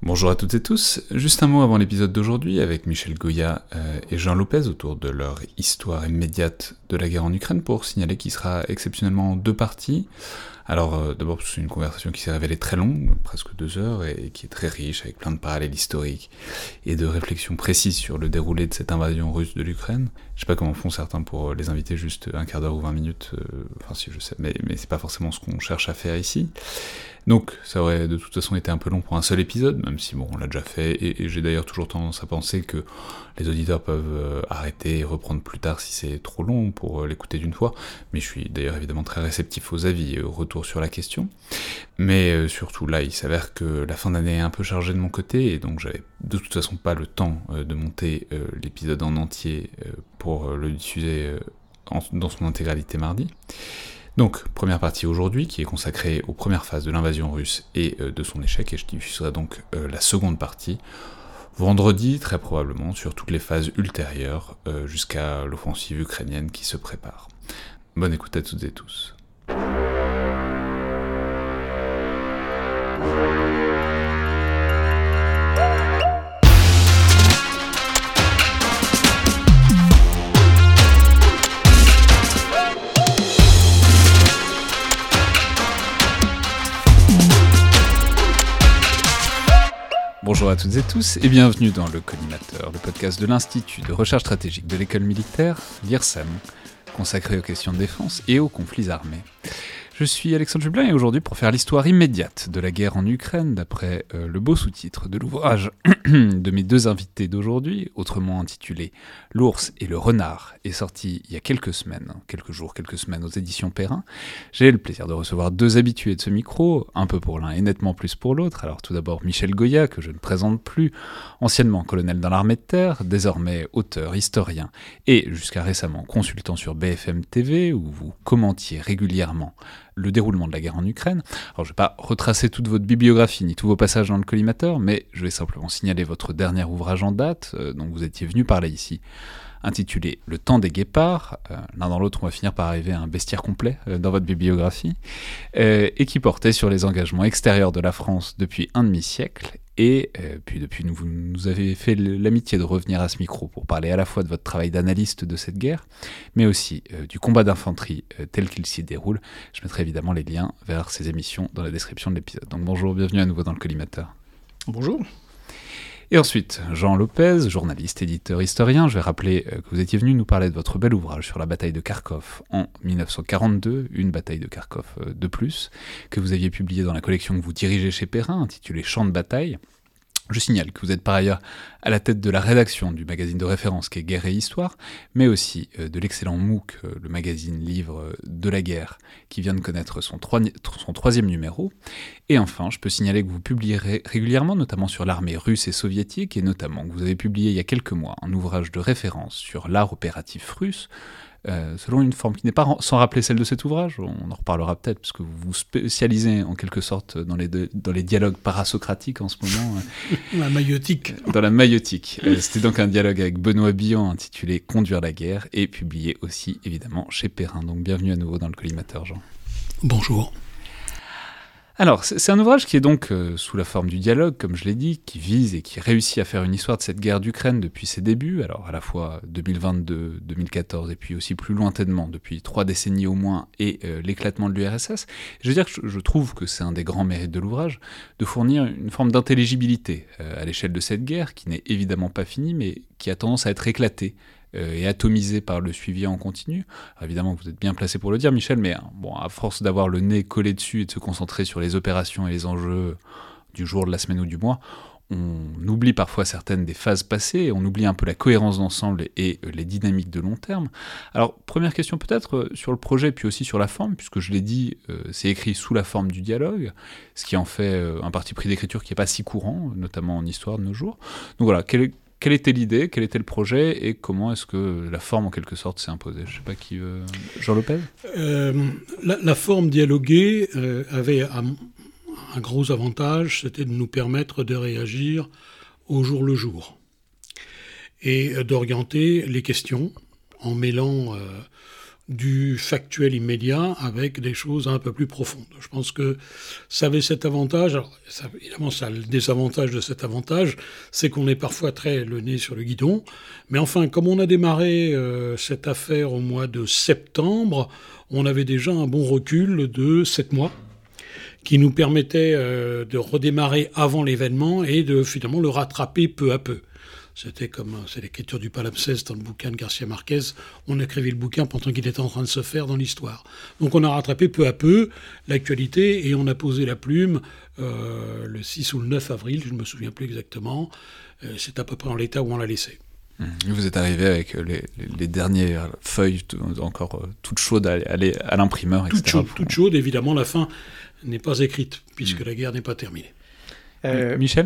Bonjour à toutes et tous, juste un mot avant l'épisode d'aujourd'hui avec Michel Goya et Jean Lopez autour de leur histoire immédiate de la guerre en Ukraine pour signaler qu'il sera exceptionnellement en deux parties. Alors d'abord c'est une conversation qui s'est révélée très longue, presque 2 heures, et qui est très riche avec plein de parallèles historiques et de réflexions précises sur le déroulé de cette invasion russe de l'Ukraine. Je sais pas comment font certains pour les inviter juste un quart d'heure ou 20 minutes, enfin si je sais, mais c'est pas forcément ce qu'on cherche à faire ici. Donc ça aurait de toute façon été un peu long pour un seul épisode, même si bon on l'a déjà fait, et j'ai d'ailleurs toujours tendance à penser que les auditeurs peuvent arrêter et reprendre plus tard si c'est trop long pour l'écouter d'une fois, mais je suis d'ailleurs évidemment très réceptif aux avis et aux retours sur la question. Mais surtout là, il s'avère que la fin d'année est un peu chargée de mon côté, et donc j'avais de toute façon pas le temps de monter l'épisode en entier pour le diffuser dans son intégralité mardi. Donc, première partie aujourd'hui, qui est consacrée aux premières phases de l'invasion russe et de son échec, et je diffuserai donc la seconde partie, vendredi très probablement, sur toutes les phases ultérieures, jusqu'à l'offensive ukrainienne qui se prépare. Bonne écoute à toutes et tous. Bonjour à toutes et tous et bienvenue dans le Collimateur, le podcast de l'Institut de recherche stratégique de l'école militaire, l'IRSEM, consacré aux questions de défense et aux conflits armés. Je suis Alexandre Jublin et aujourd'hui pour faire l'histoire immédiate de la guerre en Ukraine d'après le beau sous-titre de l'ouvrage de mes deux invités d'aujourd'hui, autrement intitulé « L'ours et le renard » est sorti il y a quelques semaines aux éditions Perrin. J'ai le plaisir de recevoir deux habitués de ce micro, un peu pour l'un et nettement plus pour l'autre. Alors tout d'abord Michel Goya, que je ne présente plus, anciennement colonel dans l'armée de terre, désormais auteur, historien et jusqu'à récemment consultant sur BFM TV où vous commentiez régulièrement le déroulement de la guerre en Ukraine. Alors je ne vais pas retracer toute votre bibliographie ni tous vos passages dans le collimateur, mais je vais simplement signaler votre dernier ouvrage en date, dont vous étiez venu parler ici, intitulé « Le temps des guépards ». L'un dans l'autre, on va finir par arriver à un bestiaire complet dans votre bibliographie, et qui portait sur les engagements extérieurs de la France depuis un demi-siècle. Et puis depuis, vous nous avez fait l'amitié de revenir à ce micro pour parler à la fois de votre travail d'analyste de cette guerre, mais aussi du combat d'infanterie tel qu'il s'y déroule. Je mettrai évidemment les liens vers ces émissions dans la description de l'épisode. Donc bonjour, bienvenue à nouveau dans le Collimateur. Bonjour. Et ensuite, Jean Lopez, journaliste, éditeur, historien. Je vais rappeler que vous étiez venu nous parler de votre bel ouvrage sur la bataille de Kharkov en 1942, une bataille de Kharkov de plus, que vous aviez publié dans la collection que vous dirigez chez Perrin, intitulée Champs de bataille. Je signale que vous êtes par ailleurs à la tête de la rédaction du magazine de référence qui est Guerre et Histoire, mais aussi de l'excellent MOOC, le magazine livre de la guerre, qui vient de connaître son troisième numéro. Et enfin, je peux signaler que vous publierez régulièrement, notamment sur l'armée russe et soviétique, et notamment que vous avez publié il y a quelques mois un ouvrage de référence sur l'art opératif russe, selon une forme qui n'est pas sans rappeler celle de cet ouvrage. On en reparlera peut-être, parce que vous vous spécialisez en quelque sorte dans les dialogues parasocratiques en ce moment. La maïotique. Dans la maïotique. C'était donc un dialogue avec Benoît Billon intitulé « Conduire la guerre » et publié aussi évidemment chez Perrin. Donc bienvenue à nouveau dans le Collimateur, Jean. Bonjour. Alors, c'est un ouvrage qui est donc sous la forme du dialogue, comme je l'ai dit, qui vise et qui réussit à faire une histoire de cette guerre d'Ukraine depuis ses débuts, alors à la fois 2022, 2014, et puis aussi plus lointainement, depuis 3 décennies au moins, et l'éclatement de l'URSS. Je veux dire que je trouve que c'est un des grands mérites de l'ouvrage, de fournir une forme d'intelligibilité à l'échelle de cette guerre, qui n'est évidemment pas finie, mais qui a tendance à être éclatée, et atomisé par le suivi en continu. Alors évidemment, vous êtes bien placé pour le dire, Michel, mais bon, à force d'avoir le nez collé dessus et de se concentrer sur les opérations et les enjeux du jour, de la semaine ou du mois, on oublie parfois certaines des phases passées, et on oublie un peu la cohérence d'ensemble et les dynamiques de long terme. Alors, première question peut-être sur le projet, puis aussi sur la forme, puisque je l'ai dit, c'est écrit sous la forme du dialogue, ce qui en fait un parti pris d'écriture qui n'est pas si courant, notamment en histoire de nos jours. Donc voilà, quelle était l'idée, quel était le projet, et comment est-ce que la forme, en quelque sorte, s'est imposée ? Je ne sais pas qui veut... Jean Lopez ? La forme dialoguée avait un gros avantage, c'était de nous permettre de réagir au jour le jour et d'orienter les questions en mêlant du factuel immédiat avec des choses un peu plus profondes. Je pense que ça avait cet avantage. Alors, évidemment, ça a le désavantage de cet avantage, c'est qu'on est parfois très le nez sur le guidon. Mais enfin, comme on a démarré cette affaire au mois de septembre, on avait déjà un bon recul de 7 mois qui nous permettait de redémarrer avant l'événement et de finalement le rattraper peu à peu. C'est l'écriture du palimpseste dans le bouquin de Garcia Marquez. On écrivait le bouquin pendant qu'il était en train de se faire dans l'histoire. Donc on a rattrapé peu à peu l'actualité et on a posé la plume le 6 ou le 9 avril, je ne me souviens plus exactement. C'est à peu près en l'état où on l'a laissé. Vous êtes arrivé avec les dernières feuilles encore toutes chaudes à aller à l'imprimeur, etc. Toutes chaudes, évidemment, la fin n'est pas écrite, puisque la guerre n'est pas terminée. Michel ?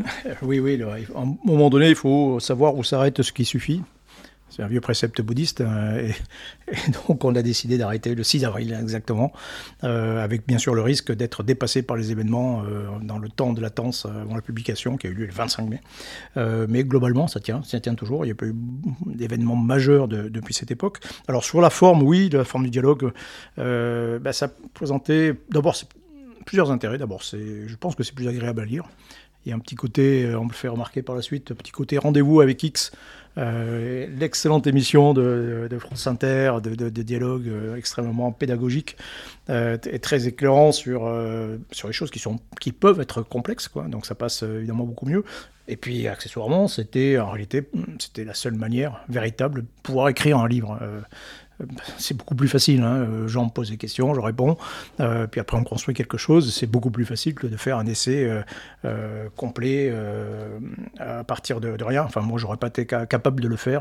Oui, à un moment donné, il faut savoir où s'arrête ce qui suffit. C'est un vieux précepte bouddhiste, et donc on a décidé d'arrêter le 6 avril exactement, avec bien sûr le risque d'être dépassé par les événements dans le temps de latence avant la publication, qui a eu lieu le 25 mai. Mais globalement, ça tient toujours. Il n'y a pas eu d'événements majeurs depuis cette époque. Alors sur la forme, oui, de la forme du dialogue, ça présentait d'abord plusieurs intérêts. D'abord, je pense que c'est plus agréable à lire. Il y a un petit côté, on me le fait remarquer par la suite, un petit côté rendez-vous avec X, l'excellente émission de France Inter, de dialogue extrêmement pédagogique, et très éclairant sur les choses qui peuvent être complexes, quoi. Donc ça passe évidemment beaucoup mieux. Et puis accessoirement, c'était la seule manière véritable de pouvoir écrire un livre. C'est beaucoup plus facile, Jean me pose des questions, je réponds, puis après on construit quelque chose. C'est beaucoup plus facile que de faire un essai complet à partir de rien. Enfin, moi, j'aurais pas été capable de le faire.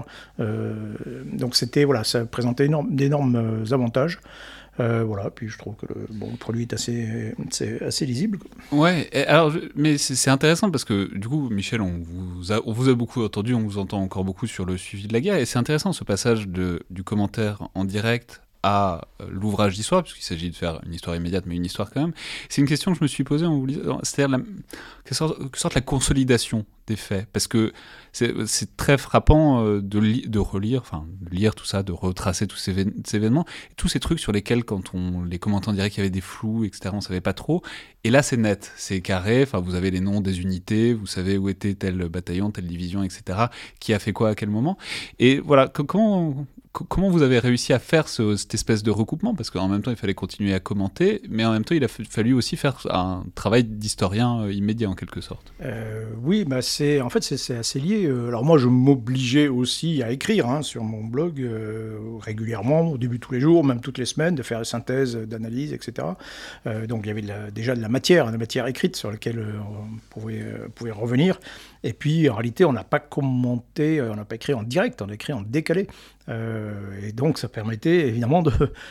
Donc ça présentait d'énormes avantages. Puis je trouve que le produit est assez lisible. Ouais, mais c'est intéressant parce que du coup, Michel, on vous a beaucoup entendu, on vous entend encore beaucoup sur le suivi de la guerre, et c'est intéressant ce passage du commentaire en direct à l'ouvrage d'histoire, puisqu'il s'agit de faire une histoire immédiate, mais une histoire quand même. C'est une question que je me suis posée en vous lisant, c'est-à-dire quelle sorte la consolidation des faits, parce que c'est très frappant de relire, de lire tout ça, de retracer tous ces événements, et tous ces trucs sur lesquels, quand on les commentait en direct, il y avait des flous, etc., on ne savait pas trop, et là c'est net, c'est carré, vous avez les noms des unités, vous savez où était tel bataillon, telle division, etc., qui a fait quoi à quel moment, et voilà, comment vous avez réussi à faire cette espèce de recoupement, parce qu'en même temps il fallait continuer à commenter, mais en même temps il a fallu aussi faire un travail d'historien immédiat en quelque sorte. Oui, c'est assez lié. Alors moi, je m'obligeais aussi à écrire sur mon blog régulièrement, au début tous les jours, même toutes les semaines, de faire des synthèses, d'analyse, etc. Donc il y avait déjà de la matière écrite sur laquelle on pouvait revenir. Et puis en réalité, on n'a pas commenté, on n'a pas écrit en direct, on a écrit en décalé. Et donc ça permettait évidemment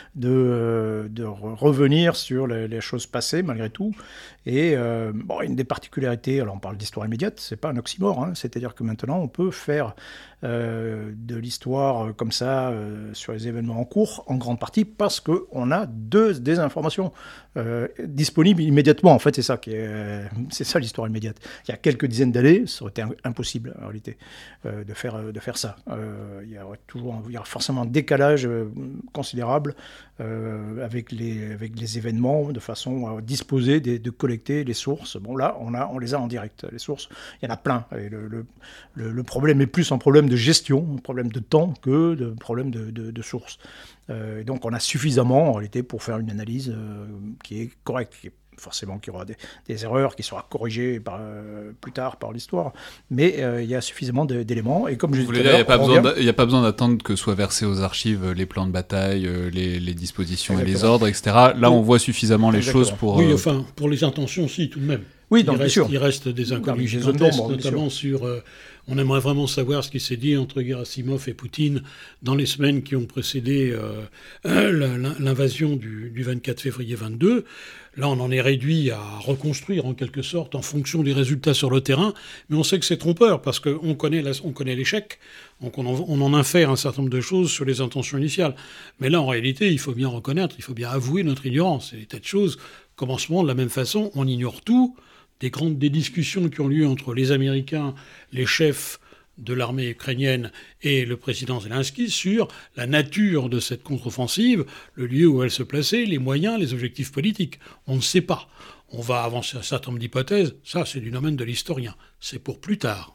de revenir sur les choses passées malgré tout. Et une des particularités, alors on parle d'histoire immédiate, c'est pas un oxymore, c'est-à-dire que maintenant on peut faire de l'histoire comme ça sur les événements en cours, en grande partie parce qu'on a des informations disponibles immédiatement. En fait, c'est ça l'histoire immédiate. Il y a quelques dizaines d'années, ça aurait été impossible en réalité de faire ça. Il y aura forcément un décalage considérable avec les événements, de façon à disposer de collecter les sources. Bon, là, on les a en direct. Les sources, il y en a plein. Et le problème est plus un problème de gestion, un problème de temps que de problème de sources. Et donc, on a suffisamment, en réalité, pour faire une analyse qui est correcte, forcément qu'il y aura des erreurs qui seront corrigées plus tard par l'histoire, mais il y a suffisamment d'éléments. Et comme je disais, il n'y a pas besoin d'attendre que soient versés aux archives les plans de bataille, les dispositions et les ordres, etc. Là, on voit suffisamment les choses pour... Oui, pour les intentions, si, tout de même. Oui, bien sûr. Il reste des inconnus gigantesques, notamment sur... on aimerait vraiment savoir ce qui s'est dit entre Gerasimov et Poutine dans les semaines qui ont précédé l'invasion du 24 février 22. Là, on en est réduit à reconstruire en quelque sorte en fonction des résultats sur le terrain, mais on sait que c'est trompeur parce qu'on connaît l'échec, donc on en infère un certain nombre de choses sur les intentions initiales. Mais là, en réalité, il faut bien reconnaître, il faut bien avouer notre ignorance. C'est des tas de choses. Commencement, de la même façon, on ignore tout. Des discussions qui ont lieu entre les Américains, les chefs de l'armée ukrainienne et le président Zelensky sur la nature de cette contre-offensive, le lieu où elle se plaçait, les moyens, les objectifs politiques. On ne sait pas. On va avancer un certain nombre d'hypothèses. Ça, c'est du domaine de l'historien. C'est pour plus tard.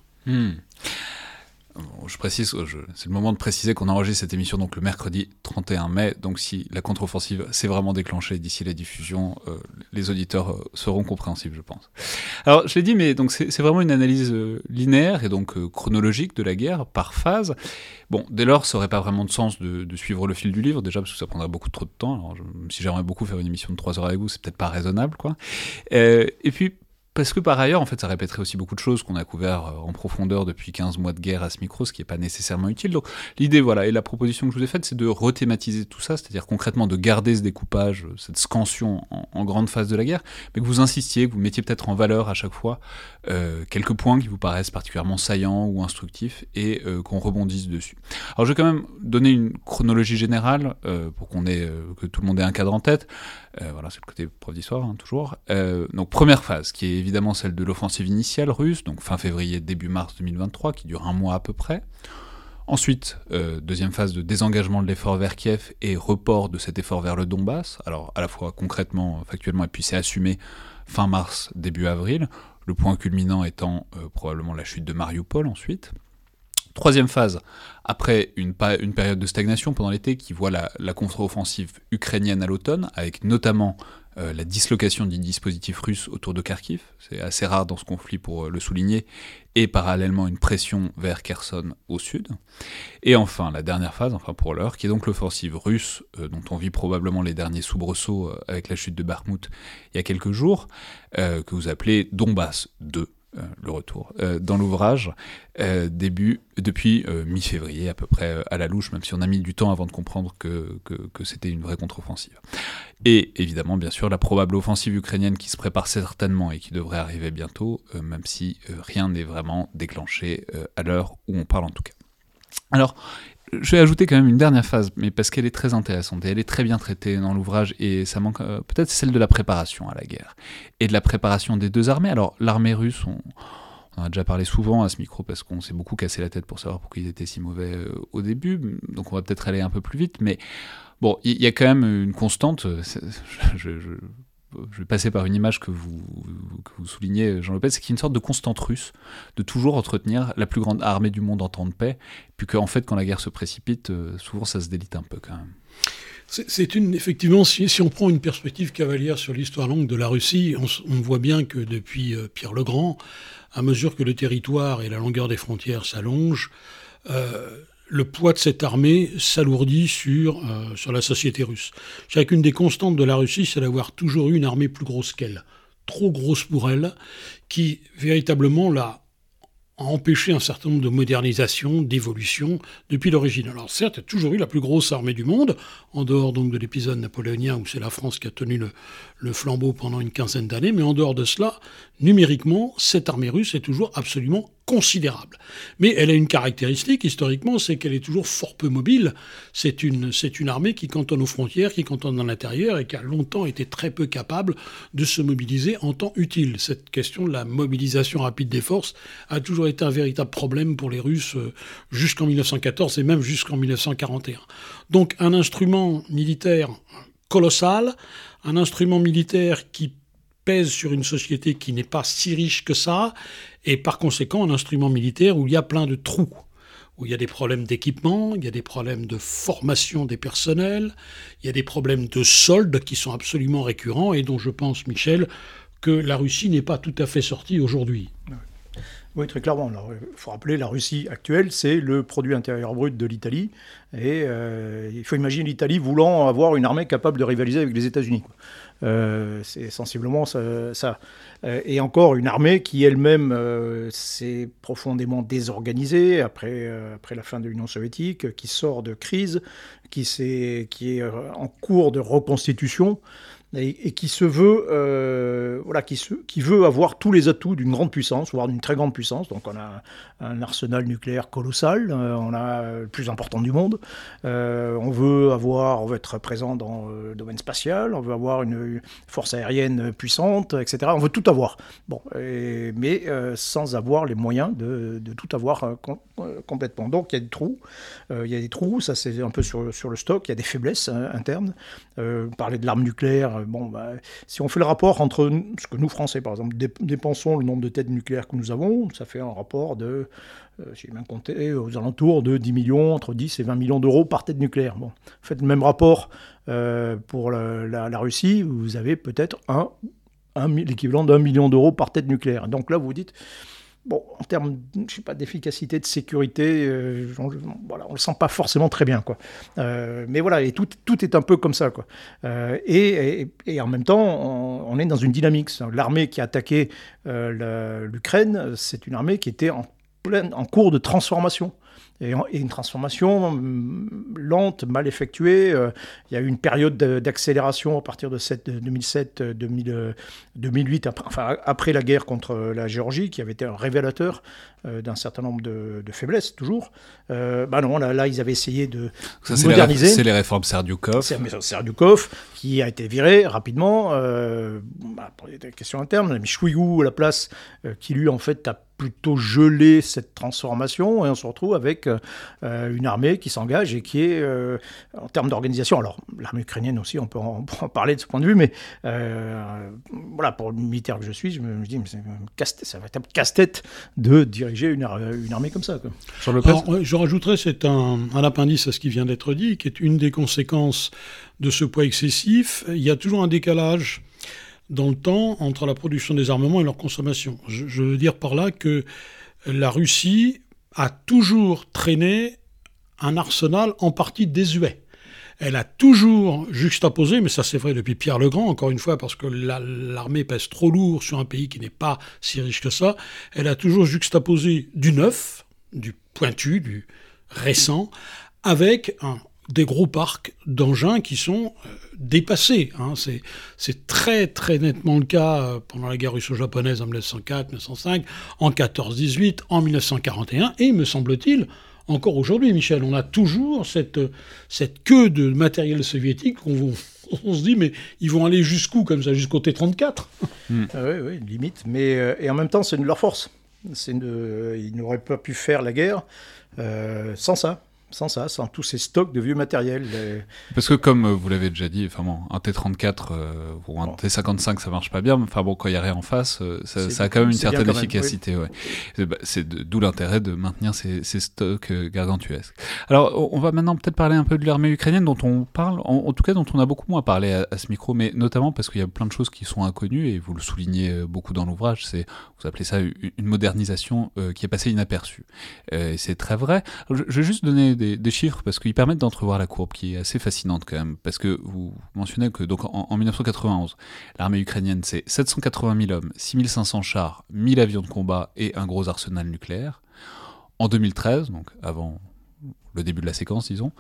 Je précise, c'est le moment de préciser qu'on enregistre cette émission donc le mercredi 31 mai, donc si la contre-offensive s'est vraiment déclenchée d'ici la diffusion, les auditeurs seront compréhensibles, je pense. Alors, je l'ai dit, mais donc c'est vraiment une analyse linéaire et donc chronologique de la guerre, par phase. Bon, dès lors, ça n'aurait pas vraiment de sens de suivre le fil du livre, déjà parce que ça prendrait beaucoup trop de temps. Alors, si j'aimerais beaucoup faire une émission de 3 heures avec vous, c'est peut-être pas raisonnable, quoi. Et puis, parce que par ailleurs, en fait, ça répéterait aussi beaucoup de choses qu'on a couvert en profondeur depuis 15 mois de guerre à ce micro, ce qui n'est pas nécessairement utile. Donc l'idée, voilà, et la proposition que je vous ai faite, c'est de rethématiser tout ça, c'est-à-dire concrètement de garder ce découpage, cette scansion en grande phase de la guerre, mais que vous insistiez, que vous mettiez peut-être en valeur à chaque fois quelques points qui vous paraissent particulièrement saillants ou instructifs, et qu'on rebondisse dessus. Alors je vais quand même donner une chronologie générale, pour que tout le monde ait un cadre en tête. Voilà, c'est le côté prof d'histoire, hein, toujours. Donc première phase, qui est évidemment celle de l'offensive initiale russe, donc fin février, début mars 2023, qui dure 1 mois à peu près. Ensuite, deuxième phase de désengagement de l'effort vers Kiev et report de cet effort vers le Donbass, alors à la fois concrètement, factuellement, et puis c'est assumé fin mars, début avril, le point culminant étant probablement la chute de Mariupol ensuite. Troisième phase, après une période de stagnation pendant l'été qui voit la contre-offensive ukrainienne à l'automne, avec notamment la dislocation du dispositif russe autour de Kharkiv, c'est assez rare dans ce conflit pour le souligner, et parallèlement une pression vers Kherson au sud. Et enfin, la dernière phase, enfin pour l'heure, qui est donc l'offensive russe, dont on vit probablement les derniers soubresauts avec la chute de Bakhmout il y a quelques jours, que vous appelez Donbass 2. Le retour dans l'ouvrage depuis mi-février à peu près à la louche, même si on a mis du temps avant de comprendre que c'était une vraie contre-offensive. Et évidemment, bien sûr, la probable offensive ukrainienne qui se prépare certainement et qui devrait arriver bientôt, même si rien n'est vraiment déclenché à l'heure où on parle en tout cas. Alors, je vais ajouter quand même une dernière phase, mais parce qu'elle est très intéressante et elle est très bien traitée dans l'ouvrage, et ça manque peut-être celle de la préparation à la guerre et de la préparation des deux armées. Alors l'armée russe, on en a déjà parlé souvent à ce micro parce qu'on s'est beaucoup cassé la tête pour savoir pourquoi ils étaient si mauvais au début, donc on va peut-être aller un peu plus vite, mais bon, il y a quand même une constante. Je vais passer par une image que vous soulignez, Jean Lopez, c'est qu'il y a une sorte de constante russe, de toujours entretenir la plus grande armée du monde en temps de paix, puis qu'en fait, quand la guerre se précipite, souvent ça se délite un peu quand même. Effectivement, si on prend une perspective cavalière sur l'histoire longue de la Russie, on voit bien que depuis Pierre le Grand, à mesure que le territoire et la longueur des frontières s'allongent, le poids de cette armée s'alourdit sur la société russe. Je dirais qu'une des constantes de la Russie, c'est d'avoir toujours eu une armée plus grosse qu'elle, trop grosse pour elle, qui véritablement a empêché un certain nombre de modernisations, d'évolutions depuis l'origine. Alors certes, il y a toujours eu la plus grosse armée du monde, en dehors donc de l'épisode napoléonien où c'est la France qui a tenu le flambeau pendant une quinzaine d'années, mais en dehors de cela, numériquement, cette armée russe est toujours absolument considérable. Mais elle a une caractéristique, historiquement, c'est qu'elle est toujours fort peu mobile. C'est une armée qui cantonne aux frontières, qui cantonne dans l'intérieur et qui a longtemps été très peu capable de se mobiliser en temps utile. Cette question de la mobilisation rapide des forces a toujours été un véritable problème pour les Russes jusqu'en 1914 et même jusqu'en 1941. Donc un instrument militaire colossal, un instrument militaire qui pèse sur une société qui n'est pas si riche que ça, et par conséquent un instrument militaire où il y a plein de trous, où il y a des problèmes d'équipement, il y a des problèmes de formation des personnels, il y a des problèmes de soldes qui sont absolument récurrents et dont je pense, Michel, que la Russie n'est pas tout à fait sortie aujourd'hui. Oui, très clairement. Alors, il faut rappeler, la Russie actuelle, c'est le produit intérieur brut de l'Italie. Et il faut imaginer l'Italie voulant avoir une armée capable de rivaliser avec les États-Unis. C'est sensiblement ça. Et encore, une armée qui elle-même s'est profondément désorganisée après la fin de l'Union soviétique, qui sort de crise, qui est en cours de reconstitution. et qui se veut, qui veut avoir tous les atouts d'une grande puissance, voire d'une très grande puissance. Donc on a un arsenal nucléaire colossal, on a le plus important du monde. On veut être présent dans le domaine spatial, on veut avoir une force aérienne puissante, etc. On veut tout avoir. Mais sans avoir les moyens de tout avoir complètement. Donc il y a des trous. Ça c'est un peu sur le stock. Il y a des faiblesses internes. Parler de l'arme nucléaire. Si on fait le rapport entre ce que nous Français par exemple dépensons, le nombre de têtes nucléaires que nous avons, ça fait un rapport de, j'ai bien compté, aux alentours de 10 millions, entre 10 et 20 millions d'euros par tête nucléaire. Faites le même rapport pour la Russie, vous avez peut-être l'équivalent d'1 million d'euros par tête nucléaire. Donc là, vous vous dites, en termes, d'efficacité, de sécurité, on le sent pas forcément très bien, quoi. Mais voilà, et tout est un peu comme ça, quoi. Et en même temps, on est dans une dynamique. L'armée qui a attaqué l'Ukraine, c'est une armée qui était en cours de transformation. Et une transformation lente, mal effectuée. Il y a eu une période d'accélération à partir de 2007, 2008, après la guerre contre la Géorgie, qui avait été un révélateur d'un certain nombre de faiblesses, toujours. Non, là, ils avaient essayé de moderniser. C'est les réformes Serdyukov. Serdyukov, qui a été viré rapidement, pour des questions internes. On a mis Shoigu à la place, qui lui, en fait, a plutôt gelé cette transformation, et on se retrouve avec une armée qui s'engage et qui est, en termes d'organisation, alors l'armée ukrainienne aussi, on peut en parler de ce point de vue, mais pour le militaire que je suis, je me dis, ça va être un casse-tête de diriger une armée comme ça, quoi. Je rajouterais, c'est un appendice à ce qui vient d'être dit, qui est une des conséquences de ce poids excessif. Il y a toujours un décalage dans le temps entre la production des armements et leur consommation. Je veux dire par là que la Russie a toujours traîné un arsenal en partie désuet. Elle a toujours juxtaposé, mais ça c'est vrai depuis Pierre le Grand, encore une fois, parce que l'armée pèse trop lourd sur un pays qui n'est pas si riche que ça, elle a toujours juxtaposé du neuf, du pointu, du récent, avec des gros parcs d'engins qui sont dépassés. C'est très très nettement le cas pendant la guerre russo-japonaise en 1904, 1905, en 14-18, en 1941, et me semble-t-il, encore aujourd'hui, Michel, on a toujours cette queue de matériel soviétique on se dit, mais ils vont aller jusqu'où comme ça, jusqu'au T-34 Oui, limite, mais et en même temps, c'est de leur force. Ils n'auraient pas pu faire la guerre sans tous ces stocks de vieux matériel. Parce que comme vous l'avez déjà dit, un T-34 ou un T-55, ça marche pas bien, mais quand il y a rien en face, ça a quand même une certaine efficacité. Oui. C'est d'où l'intérêt de maintenir ces stocks gargantuesques. Alors, on va maintenant peut-être parler un peu de l'armée ukrainienne, dont on parle, en tout cas dont on a beaucoup moins parlé à ce micro, mais notamment parce qu'il y a plein de choses qui sont inconnues, et vous le soulignez beaucoup dans l'ouvrage, vous appelez ça une modernisation qui est passée inaperçue. Et c'est très vrai. Alors, je vais juste donner des chiffres parce qu'ils permettent d'entrevoir la courbe qui est assez fascinante quand même, parce que vous mentionnez que donc en 1991 l'armée ukrainienne c'est 780 000 hommes, 6500 chars, 1000 avions de combat et un gros arsenal nucléaire. En 2013, donc avant le début de la séquence disons,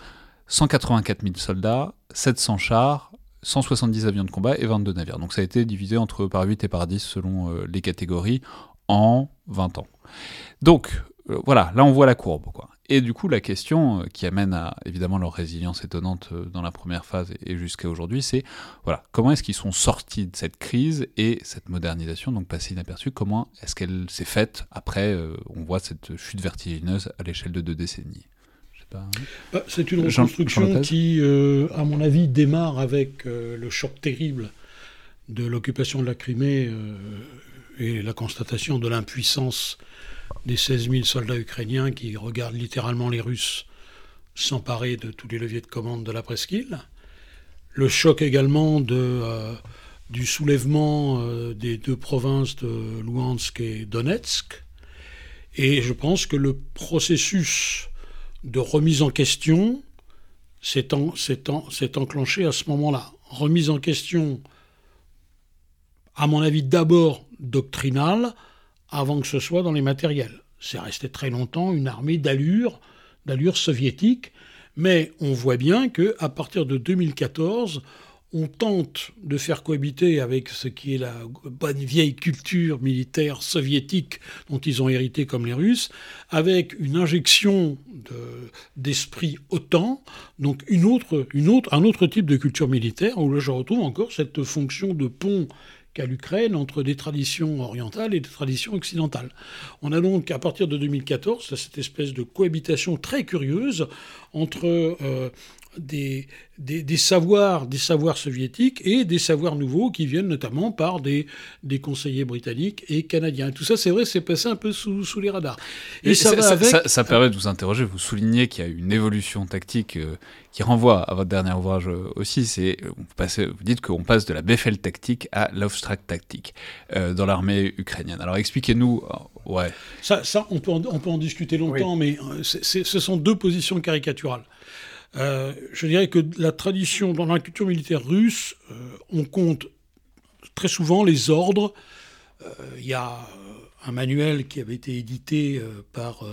184 000 soldats, 700 chars, 170 avions de combat et 22 navires. Donc ça a été divisé par 8 et par 10 selon les catégories en 20 ans. Donc voilà, là on voit la courbe, quoi. Et du coup, la question qui amène à, évidemment, leur résilience étonnante dans la première phase et jusqu'à aujourd'hui, c'est, comment est-ce qu'ils sont sortis de cette crise et cette modernisation, donc passée inaperçue, comment est-ce qu'elle s'est faite après, on voit cette chute vertigineuse à l'échelle de 2 décennies. C'est une reconstruction qui, à mon avis, démarre avec le choc terrible de l'occupation de la Crimée et la constatation de l'impuissance des 16 000 soldats ukrainiens qui regardent littéralement les Russes s'emparer de tous les leviers de commande de la presqu'île. Le choc également du soulèvement des 2 provinces de Louhansk et Donetsk. Et je pense que le processus de remise en question s'est enclenché à ce moment-là. Remise en question, à mon avis, d'abord doctrinale, avant que ce soit dans les matériels. C'est resté très longtemps une armée d'allure soviétique, mais on voit bien qu'à partir de 2014, on tente de faire cohabiter avec ce qui est la bonne vieille culture militaire soviétique dont ils ont hérité comme les Russes, avec une injection d'esprit OTAN, donc un autre type de culture militaire, où là je retrouve encore cette fonction de pont qu'a l'Ukraine entre des traditions orientales et des traditions occidentales. On a donc, à partir de 2014, cette espèce de cohabitation très curieuse entre des savoirs soviétiques et des savoirs nouveaux qui viennent notamment par des conseillers britanniques et canadiens. Et tout ça, c'est vrai, c'est passé un peu sous les radars. Et ça permet de vous interroger. Vous soulignez qu'il y a une évolution tactique qui renvoie à votre dernier ouvrage aussi. Vous dites qu'on passe de la Befehl tactique à l'Auftrag tactique dans l'armée ukrainienne. Alors expliquez-nous. Ouais. Ça on peut en discuter longtemps, oui. Mais ce sont deux positions caricaturales. Je dirais que la tradition, dans la culture militaire russe, on compte très souvent les ordres. Il y a un manuel qui avait été édité par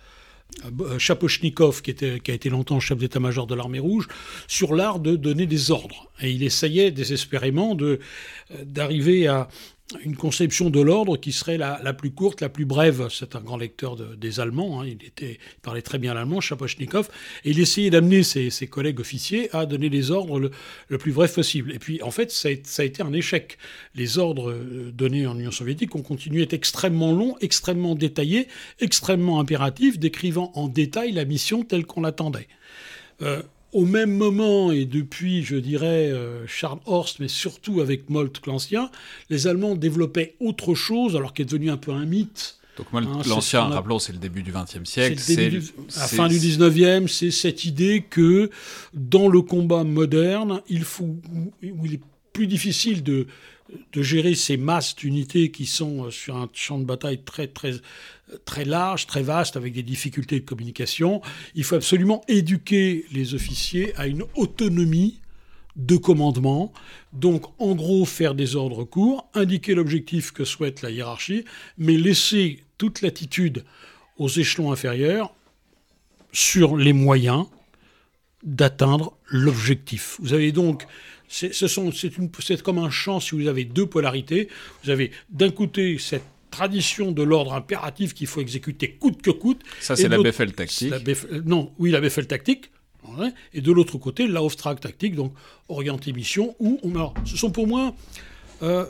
Shapochnikov, qui a été longtemps chef d'état-major de l'armée rouge, sur l'art de donner des ordres. Et il essayait désespérément d'arriver à une conception de l'ordre qui serait la plus courte, la plus brève. C'est un grand lecteur des Allemands, hein. Il parlait très bien l'allemand, Shapochnikov, et il essayait d'amener ses collègues officiers à donner les ordres le plus bref possible. Et puis, en fait, ça a été un échec. Les ordres donnés en Union soviétique ont continué à être extrêmement longs, extrêmement détaillés, extrêmement impératifs, décrivant en détail la mission telle qu'on l'attendait. Au même moment, et depuis, je dirais, Charles Horst, mais surtout avec Moltke l'Ancien, les Allemands développaient autre chose, alors qui est devenu un peu un mythe. Donc Moltke l'Ancien, rappelons, c'est le début du XXe siècle. La fin du XIXe, c'est cette idée que dans le combat moderne, il est plus difficile de gérer ces masses d'unités qui sont sur un champ de bataille très, très, très large, très vaste, avec des difficultés de communication. Il faut absolument éduquer les officiers à une autonomie de commandement. Donc, en gros, faire des ordres courts, indiquer l'objectif que souhaite la hiérarchie, mais laisser toute latitude aux échelons inférieurs sur les moyens d'atteindre l'objectif. Vous avez donc... C'est comme un champ si vous avez deux polarités. Vous avez d'un côté cette tradition de l'ordre impératif qu'il faut exécuter coûte que coûte. Ça, c'est la Befehl tactique. La Befehl tactique. Ouais, et de l'autre côté, l'Auftrag tactique, donc orienté mission, où ce sont pour moi... en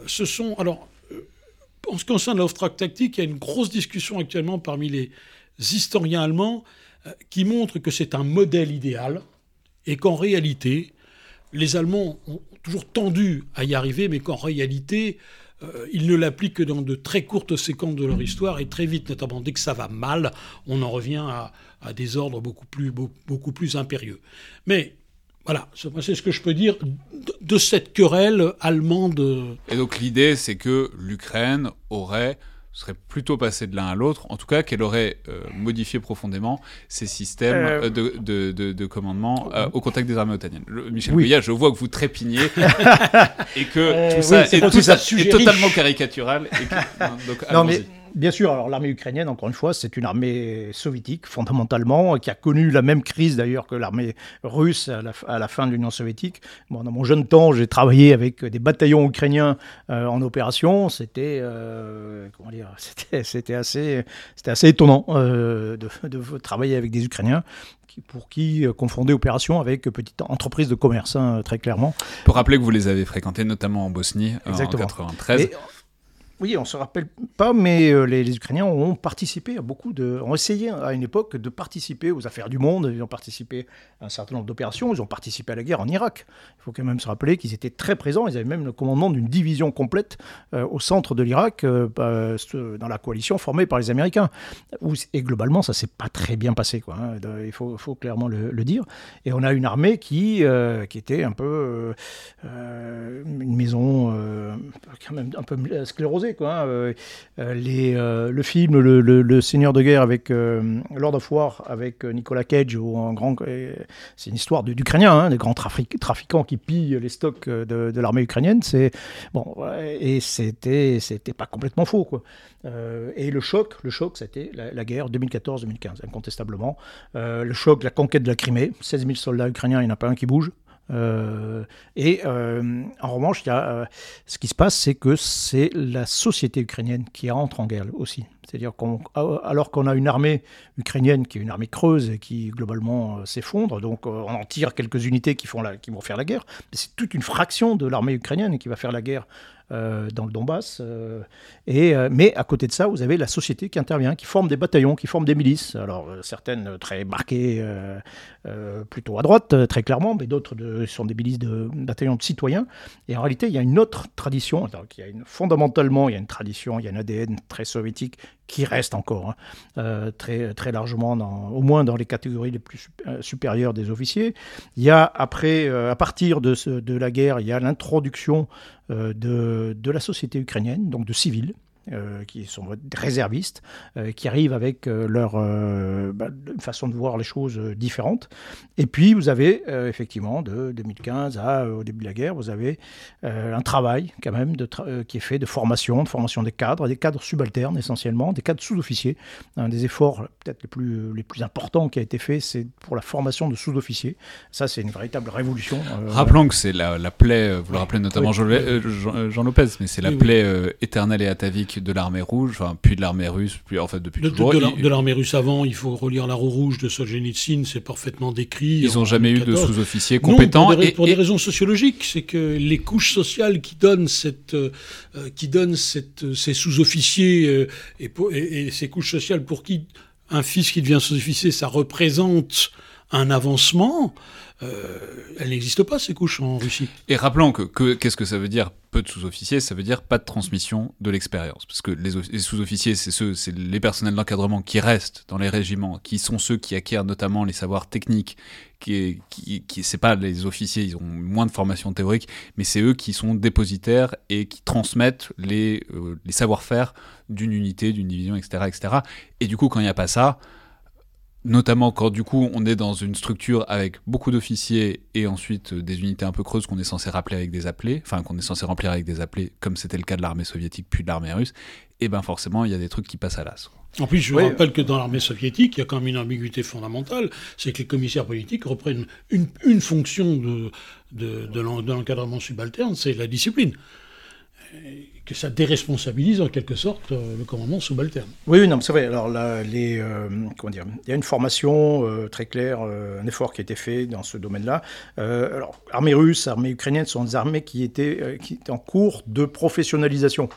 ce qui concerne l'Auftrag tactique, il y a une grosse discussion actuellement parmi les historiens allemands qui montre que c'est un modèle idéal et qu'en réalité... Les Allemands ont toujours tendu à y arriver, mais qu'en réalité, ils ne l'appliquent que dans de très courtes séquences de leur histoire, et très vite, notamment dès que ça va mal, on en revient à des ordres beaucoup plus impérieux. Mais voilà, c'est ce que je peux dire de cette querelle allemande. Et donc l'idée, c'est que l'Ukraine serait plutôt passée de l'un à l'autre, en tout cas qu'elle aurait modifié profondément ses systèmes de commandement au contact des armées otaniennes. Michel Goya, je vois que vous trépignez et que tout ça est totalement caricatural. Mais bien sûr, alors l'armée ukrainienne, encore une fois, c'est une armée soviétique, fondamentalement, qui a connu la même crise d'ailleurs que l'armée russe à la fin de l'Union soviétique. Bon, dans mon jeune temps, j'ai travaillé avec des bataillons ukrainiens en opération. C'était assez étonnant de travailler avec des Ukrainiens pour qui confondaient opération avec petite entreprise de commerce, très clairement. Pour rappeler que vous les avez fréquentés, notamment en Bosnie, en 1993. Oui, on ne se rappelle pas, mais les Ukrainiens ont participé ont essayé à une époque de participer aux affaires du monde. Ils ont participé à un certain nombre d'opérations. Ils ont participé à la guerre en Irak. Il faut quand même se rappeler qu'ils étaient très présents. Ils avaient même le commandement d'une division complète au centre de l'Irak, dans la coalition formée par les Américains. Et globalement, ça ne s'est pas très bien passé, quoi, hein. Il faut clairement le dire. Et on a une armée qui était un peu une maison quand même un peu sclérosée, quoi, hein. Le film le Seigneur de guerre avec Lord of War avec Nicolas Cage, c'est une histoire d'Ukrainiens, hein, des grands trafiquants qui pillent les stocks de l'armée ukrainienne. Et c'était pas complètement faux, quoi. Et le choc, c'était la guerre 2014-2015, incontestablement. Le choc, la conquête de la Crimée, 16 000 soldats ukrainiens, il n'y en a pas un qui bouge. En revanche, ce qui se passe, c'est que c'est la société ukrainienne qui entre en guerre aussi. C'est-à-dire alors qu'on a une armée ukrainienne qui est une armée creuse et qui globalement s'effondre, donc on en tire quelques unités qui vont faire la guerre, mais c'est toute une fraction de l'armée ukrainienne qui va faire la guerre dans le Donbass. Mais à côté de ça, vous avez la société qui intervient, qui forme des bataillons, qui forme des milices. Alors certaines très marquées plutôt à droite, très clairement, mais d'autres sont des milices de bataillons de citoyens. Et en réalité, il y a une autre tradition. Fondamentalement, il y a une tradition, il y a un ADN très soviétique qui reste encore très, très largement, au moins dans les catégories les plus supérieures des officiers. Il y a après, à partir de la guerre, il y a l'introduction de la société ukrainienne, donc de civils, qui sont réservistes, qui arrivent avec leur façon de voir les choses différentes. Et puis, vous avez effectivement, de 2015 au début de la guerre, vous avez un travail quand même qui est fait de formation des cadres subalternes essentiellement, des cadres sous-officiers. Un des efforts peut-être les plus importants qui a été fait, c'est pour la formation de sous-officiers. Ça, c'est une véritable révolution. Rappelons que c'est la plaie, vous le rappelez notamment Jean Lopez, mais c'est la plaie éternelle et atavique de l'armée rouge, puis de l'armée russe, puis en fait depuis toujours. De l'armée russe avant, il faut relire L'Arrow rouge de Solzhenitsyn, c'est parfément décrit. Ils n'ont jamais eu de sous-officiers compétents. Non, pour des raisons sociologiques, c'est que les couches sociales qui donnent ces sous-officiers et ces couches sociales pour qui un fils qui devient sous-officier, ça représente un avancement. Elles n'existent pas, ces couches, en Russie. Et rappelons qu'est-ce que ça veut dire peu de sous-officiers? Ça veut dire pas de transmission de l'expérience. Parce que les sous-officiers, c'est les personnels d'encadrement qui restent dans les régiments, qui sont ceux qui acquièrent notamment les savoirs techniques, qui c'est pas les officiers, ils ont moins de formation théorique, mais c'est eux qui sont dépositaires et qui transmettent les savoir-faire d'une unité, d'une division, etc., etc. Et du coup, quand il n'y a pas ça, notamment quand du coup on est dans une structure avec beaucoup d'officiers et ensuite des unités un peu creuses qu'on est censé remplir avec des appelés, comme c'était le cas de l'armée soviétique puis de l'armée russe, et ben forcément il y a des trucs qui passent à l'as. En plus, je vous rappelle que dans l'armée soviétique, il y a quand même une ambiguïté fondamentale, c'est que les commissaires politiques reprennent une fonction de l'encadrement subalterne, c'est la discipline. Que ça déresponsabilise en quelque sorte le commandement subalterne. Oui, non, c'est vrai. Alors là, il y a une formation très claire, un effort qui a été fait dans ce domaine-là. Alors, armée russe, armée ukrainienne sont des armées qui étaient en cours de professionnalisation.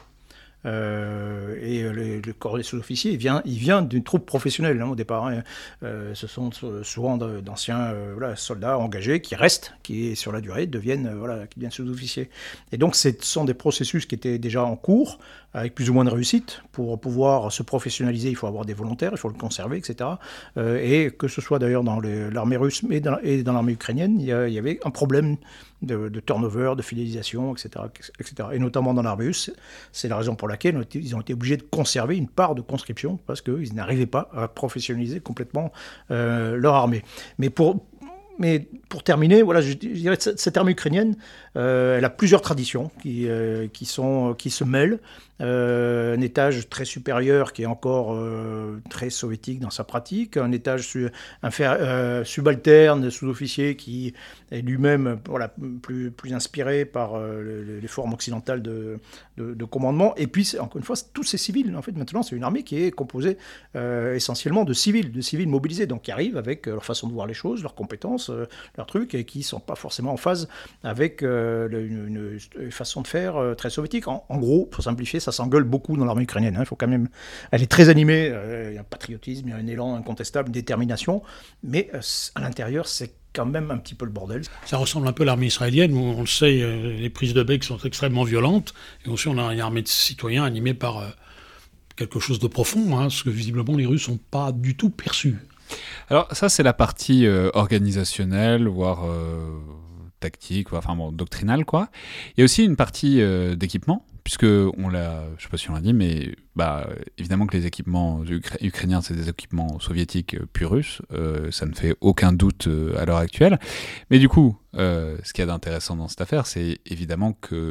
Le corps des sous-officiers, il vient d'une troupe professionnelle au départ. Ce sont souvent d'anciens soldats engagés qui restent, qui sur la durée deviennent sous-officiers. Et donc ce sont des processus qui étaient déjà en cours, avec plus ou moins de réussite. Pour pouvoir se professionnaliser, il faut avoir des volontaires, il faut le conserver, etc. Et que ce soit d'ailleurs dans l'armée russe et dans l'armée ukrainienne, il y avait un problème de turnover, de fidélisation, etc., etc. Et notamment dans l'armée russe, c'est la raison pour laquelle ils ont été obligés de conserver une part de conscription, parce qu'ils n'arrivaient pas à professionnaliser complètement leur armée. Mais pour terminer, je dirais que cette armée ukrainienne, elle a plusieurs traditions qui se mêlent. Un étage très supérieur qui est encore très soviétique dans sa pratique, un étage subalterne, sous-officier qui est lui-même plus inspiré par les formes occidentales de commandement. Et puis, encore une fois, tous ces civils. En fait, maintenant, c'est une armée qui est composée essentiellement de civils mobilisés, donc qui arrivent avec leur façon de voir les choses, leurs compétences, leurs trucs, et qui ne sont pas forcément en phase avec une façon de faire très soviétique. En gros, pour simplifier, ça s'engueule beaucoup dans l'armée ukrainienne. Il faut quand même... Elle est très animée, il y a un patriotisme, il y a un élan incontestable, une détermination, mais à l'intérieur, c'est quand même un petit peu le bordel. Ça ressemble un peu à l'armée israélienne, où on le sait, les prises de bec sont extrêmement violentes, et ensuite on a une armée de citoyens animée par quelque chose de profond, ce que visiblement les Russes n'ont pas du tout perçu. Alors ça, c'est la partie organisationnelle, voire... tactique, doctrinale, quoi. Il y a aussi une partie d'équipement, puisque je sais pas si on l'a dit, mais évidemment que les équipements ukrainiens, c'est des équipements soviétiques puis russes, ça ne fait aucun doute à l'heure actuelle. Mais du coup, ce qu'il y a d'intéressant dans cette affaire, c'est évidemment que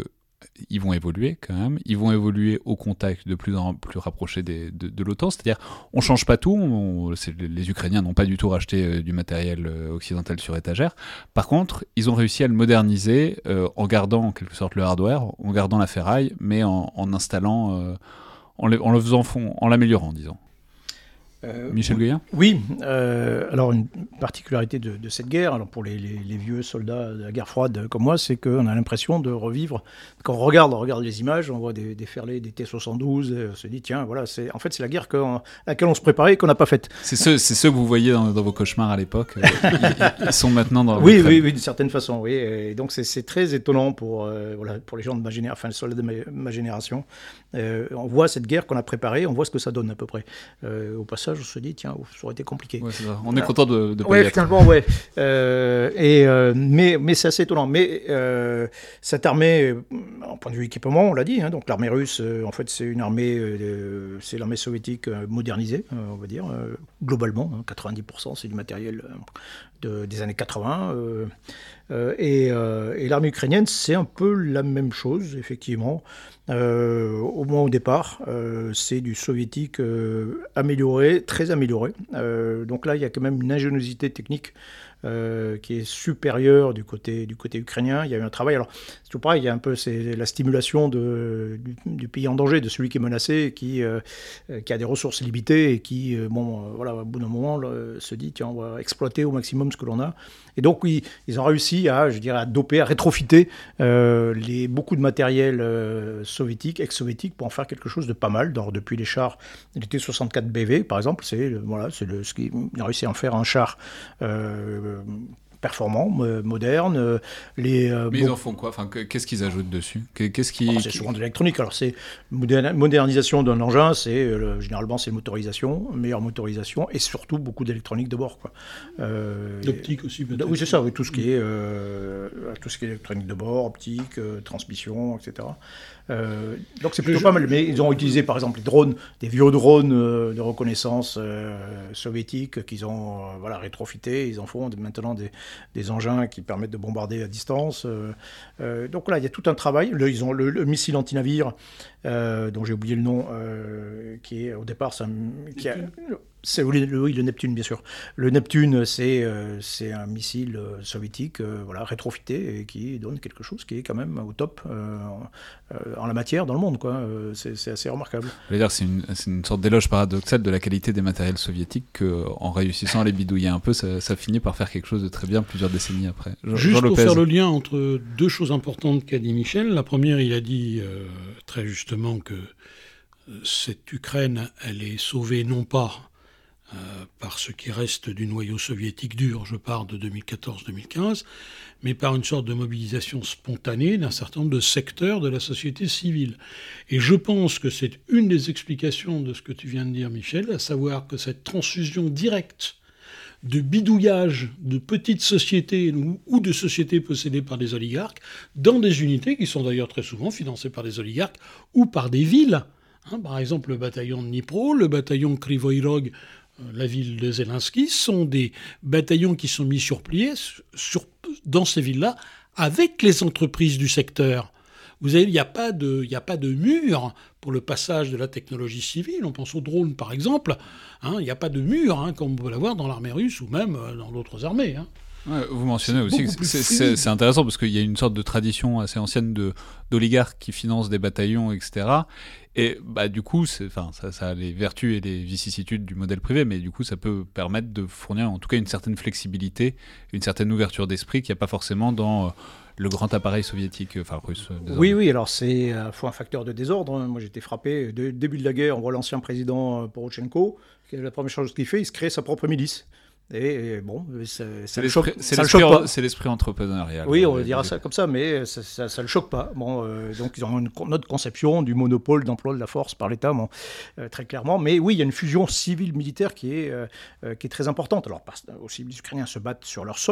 ils vont évoluer quand même. Ils vont évoluer au contact de plus en plus rapproché de l'OTAN. C'est-à-dire, on change pas tout. Les Ukrainiens n'ont pas du tout racheté du matériel occidental sur étagère. Par contre, ils ont réussi à le moderniser en gardant en quelque sorte le hardware, en gardant la ferraille, mais en installant, en l'améliorant, disons. Michel Goyen ? Oui, alors une particularité de cette guerre, alors pour les vieux soldats de la guerre froide comme moi, c'est qu'on a l'impression de revivre. Quand on regarde les images, on voit des déferler des T-72, on se dit tiens, voilà, c'est la guerre à laquelle on se préparait et qu'on n'a pas faite. C'est ceux que vous voyez dans vos cauchemars à l'époque. Ils sont maintenant dans. Oui, d'une certaine façon, oui. Et donc c'est très étonnant pour les gens de ma génération, enfin les soldats de ma génération. On voit cette guerre qu'on a préparée, on voit ce que ça donne à peu près. Au passage, on se dit tiens, ça aurait été compliqué. Ouais, c'est ça. On est content de pas y ouais, être. Finalement, ouais. Mais c'est assez étonnant. Mais cette armée, en point de vue équipement, on l'a dit, hein, donc l'armée russe, en fait, c'est une armée, c'est l'armée soviétique modernisée, on va dire, globalement. 90%, c'est du matériel des années 80. Et l'armée ukrainienne, c'est un peu la même chose, effectivement. Au moins au départ, c'est du soviétique amélioré, très amélioré. Donc là, il y a quand même une ingéniosité technique qui est supérieure du côté ukrainien. Il y a eu un travail. Alors, c'est tout pareil, il y a un peu la stimulation du pays en danger, de celui qui est menacé, qui a des ressources limitées et qui, au bout d'un moment, se dit tiens, on va exploiter au maximum ce que l'on a. Et donc, oui, ils ont réussi à doper, à rétrofiter beaucoup de matériel soviétique, ex-soviétique, pour en faire quelque chose de pas mal. Donc, depuis les chars, les T-64 BV, par exemple, il a réussi à en faire un char performant, moderne. Mais ils en font quoi ? Enfin, qu'est-ce qu'ils ajoutent dessus ? C'est souvent de l'électronique. Alors, c'est modernisation d'un engin, généralement c'est meilleure motorisation, et surtout beaucoup d'électronique de bord, quoi. L'optique aussi, peut-être. Oui, c'est ça. Oui, tout ce qui est électronique de bord, optique, transmission, etc. Donc c'est plutôt pas mal. Mais ils ont utilisé par exemple les drones, des vieux drones de reconnaissance soviétiques qu'ils ont rétrofités. Ils en font maintenant des engins qui permettent de bombarder à distance. Donc là, il y a tout un travail. Ils ont le missile anti-navire, dont j'ai oublié le nom, qui est au départ... le Neptune, bien sûr. Le Neptune, c'est un missile soviétique rétrofité et qui donne quelque chose qui est quand même au top en la matière dans le monde, quoi. C'est assez remarquable. Je veux dire, c'est une sorte d'éloge paradoxal de la qualité des matériels soviétiques qu'en réussissant à les bidouiller un peu, ça finit par faire quelque chose de très bien plusieurs décennies après. Juste pour faire le lien entre deux choses importantes qu'a dit Michel. La première, il a dit très justement que cette Ukraine, elle est sauvée non pas par ce qui reste du noyau soviétique dur, je parle de 2014-2015, mais par une sorte de mobilisation spontanée d'un certain nombre de secteurs de la société civile. Et je pense que c'est une des explications de ce que tu viens de dire, Michel, à savoir que cette transfusion directe de bidouillage de petites sociétés ou de sociétés possédées par des oligarques dans des unités qui sont d'ailleurs très souvent financées par des oligarques ou par des villes. Par exemple, le bataillon de Dnipro, le bataillon Kryvyi Rog, la ville de Zelensky, sont des bataillons qui sont mis sur pied dans ces villes-là avec les entreprises du secteur. Vous savez, il n'y a pas de mur pour le passage de la technologie civile. On pense aux drones, par exemple. Il n'y a pas de mur, comme on peut l'avoir dans l'armée russe ou même dans d'autres armées. Ouais, vous mentionnez aussi que c'est intéressant parce qu'il y a une sorte de tradition assez ancienne d'oligarques qui financent des bataillons, etc. Et du coup, ça a les vertus et les vicissitudes du modèle privé, mais du coup, ça peut permettre de fournir en tout cas une certaine flexibilité, une certaine ouverture d'esprit qu'il n'y a pas forcément dans le grand appareil soviétique, russe. Oui, alors c'est un facteur de désordre. Moi, j'étais frappé. Dès le début de la guerre, on voit l'ancien président Porochenko, la première chose qu'il fait, il se crée sa propre milice. Et bon, ça le choque pas. C'est l'esprit entrepreneurial. Oui, on dira ça comme ça, mais ça le choque pas. Bon, donc ils ont une autre conception du monopole d'emploi de la force par l'État, très clairement. Mais oui, il y a une fusion civile-militaire qui est très importante. Alors aussi, les Ukrainiens se battent sur leur sol,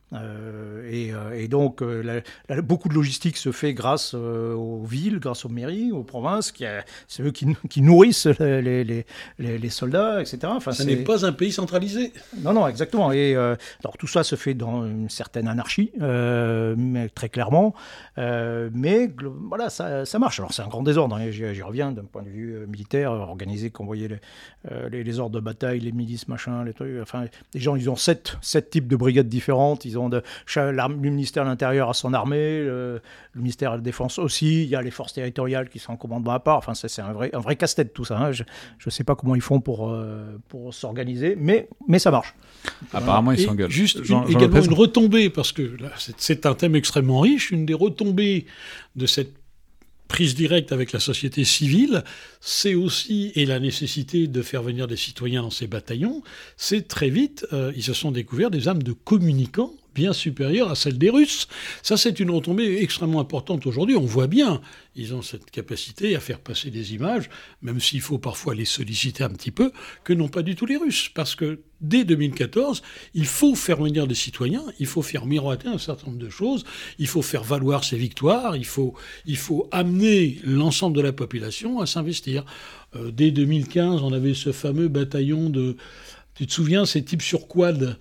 Et donc, beaucoup de logistique se fait grâce aux villes, grâce aux mairies, aux provinces. C'est eux qui nourrissent les soldats, etc. Enfin, ça n'est pas un pays centralisé. Non, exactement. Et alors, tout ça se fait dans une certaine anarchie, mais très clairement. Mais voilà, ça marche. Alors, c'est un grand désordre. Hein, j'y reviens d'un point de vue militaire, organisé, convoyer les ordres de bataille, les milices, machin, les trucs. Enfin, les gens, ils ont sept types de brigades différentes. Ils ont le ministère de l'Intérieur a son armée, le ministère de la Défense aussi. Il y a les forces territoriales qui sont en commandement à part. Enfin, c'est un vrai casse-tête tout ça. Hein. Je ne sais pas comment ils font pour s'organiser, mais ça marche. Apparemment, ils s'engueulent. Juste également une retombée, parce que là, c'est un thème extrêmement riche. Une des retombées de cette prise directe avec la société civile, c'est aussi, et la nécessité de faire venir des citoyens dans ces bataillons, c'est très vite, ils se sont découverts des âmes de communicants bien supérieure à celle des Russes. Ça, c'est une retombée extrêmement importante aujourd'hui. On voit bien, ils ont cette capacité à faire passer des images, même s'il faut parfois les solliciter un petit peu, que n'ont pas du tout les Russes. Parce que dès 2014, il faut faire venir des citoyens, il faut faire miroiter un certain nombre de choses, il faut faire valoir ses victoires, il faut amener l'ensemble de la population à s'investir. Dès 2015, on avait ce fameux bataillon de... Tu te souviens, ces types sur quad,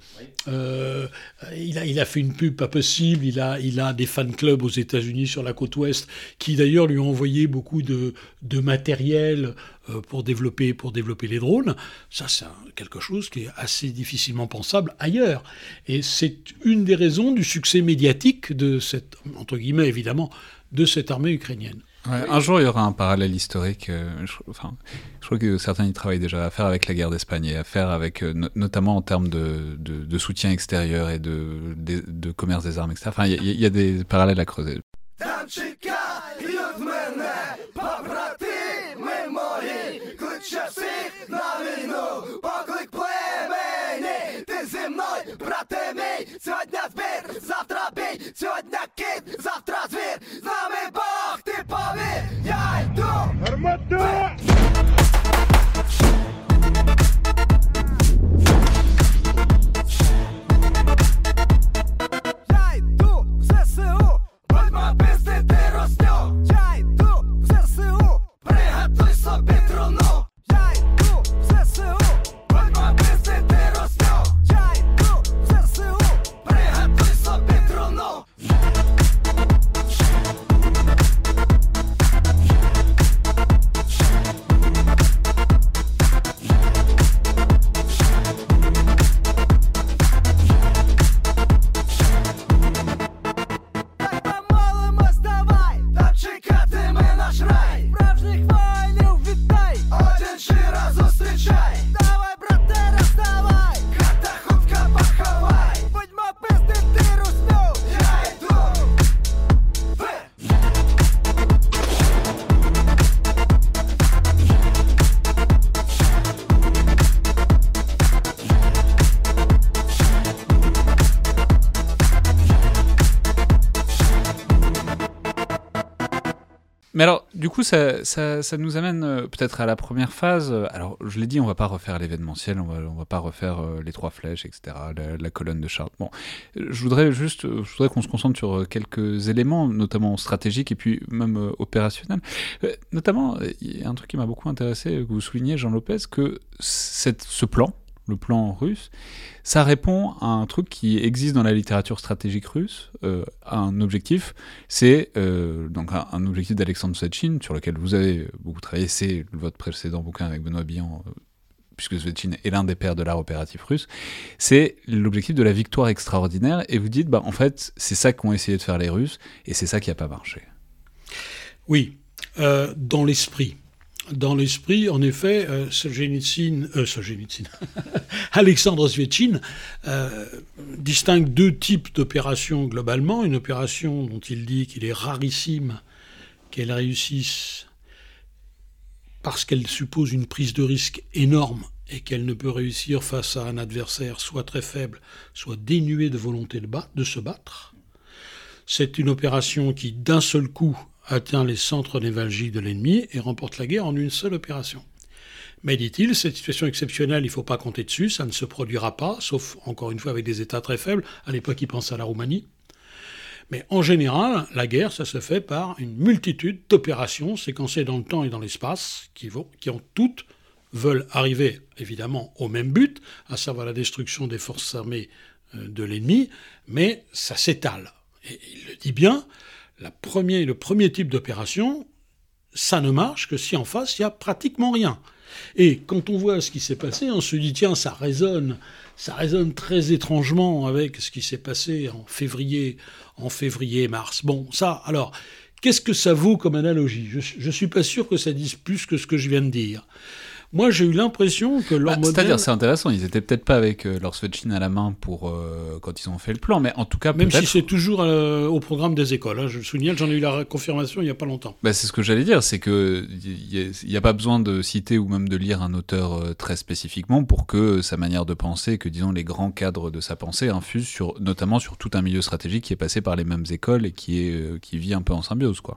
il a fait une pub pas possible, il a des fan clubs aux États-Unis sur la côte ouest qui d'ailleurs lui ont envoyé beaucoup de matériel pour développer les drones. Ça, c'est quelque chose qui est assez difficilement pensable ailleurs. Et c'est une des raisons du succès médiatique de cette, entre guillemets évidemment, de cette armée ukrainienne. Ouais, un jour, il y aura un parallèle historique. Je crois que certains y travaillent déjà, à faire avec la guerre d'Espagne et à faire avec, notamment en termes de soutien extérieur et de commerce des armes, etc. Enfin, il y a des parallèles à creuser. Mais alors, du coup, ça nous amène peut-être à la première phase. Alors, je l'ai dit, on va pas refaire l'événementiel, on va pas refaire les 3 flèches, etc., la colonne de Chartres. Bon, je voudrais qu'on se concentre sur quelques éléments, notamment stratégiques et puis même opérationnels. Notamment, il y a un truc qui m'a beaucoup intéressé, que vous soulignez, Jean Lopez, que ce plan, le plan russe, ça répond à un truc qui existe dans la littérature stratégique russe, à un objectif, c'est donc un objectif d'Alexandre Svetchine, sur lequel vous avez beaucoup travaillé, c'est votre précédent bouquin avec Benoît Billan, puisque Svetchine est l'un des pères de l'art opératif russe, c'est l'objectif de la victoire extraordinaire, et vous dites, en fait, c'est ça qu'ont essayé de faire les Russes, et c'est ça qui n'a pas marché. Oui, dans l'esprit. Dans l'esprit, en effet, Alexandre Svetchine distingue 2 types d'opérations globalement. Une opération dont il dit qu'il est rarissime qu'elle réussisse parce qu'elle suppose une prise de risque énorme et qu'elle ne peut réussir face à un adversaire soit très faible, soit dénué de volonté de se battre. C'est une opération qui, d'un seul coup, atteint les centres névralgiques de l'ennemi et remporte la guerre en une seule opération. Mais dit-il, cette situation exceptionnelle, il ne faut pas compter dessus, ça ne se produira pas, sauf encore une fois avec des États très faibles. À l'époque, il pense à la Roumanie. Mais en général, la guerre, ça se fait par une multitude d'opérations séquencées dans le temps et dans l'espace, qui ont toutes veulent arriver évidemment au même but, à savoir la destruction des forces armées de l'ennemi, mais ça s'étale. Et il le dit bien, le premier type d'opération, ça ne marche que si en face, il n'y a pratiquement rien. Et quand on voit ce qui s'est passé, on se dit, tiens, ça résonne très étrangement avec ce qui s'est passé en février-mars. Bon, ça, alors, qu'est-ce que ça vaut comme analogie ? Je ne suis pas sûr que ça dise plus que ce que je viens de dire. Moi, j'ai eu l'impression que leur modèle... C'est-à-dire, c'est intéressant, ils étaient peut-être pas avec leur Svechine à la main pour quand ils ont fait le plan, mais en tout cas, même peut-être... si c'est toujours au programme des écoles. Hein, je le souligne, j'en ai eu la confirmation il n'y a pas longtemps. C'est ce que j'allais dire, c'est que il n'y a pas besoin de citer ou même de lire un auteur très spécifiquement pour que sa manière de penser, que disons les grands cadres de sa pensée infusent notamment sur tout un milieu stratégique qui est passé par les mêmes écoles et qui vit un peu en symbiose, quoi.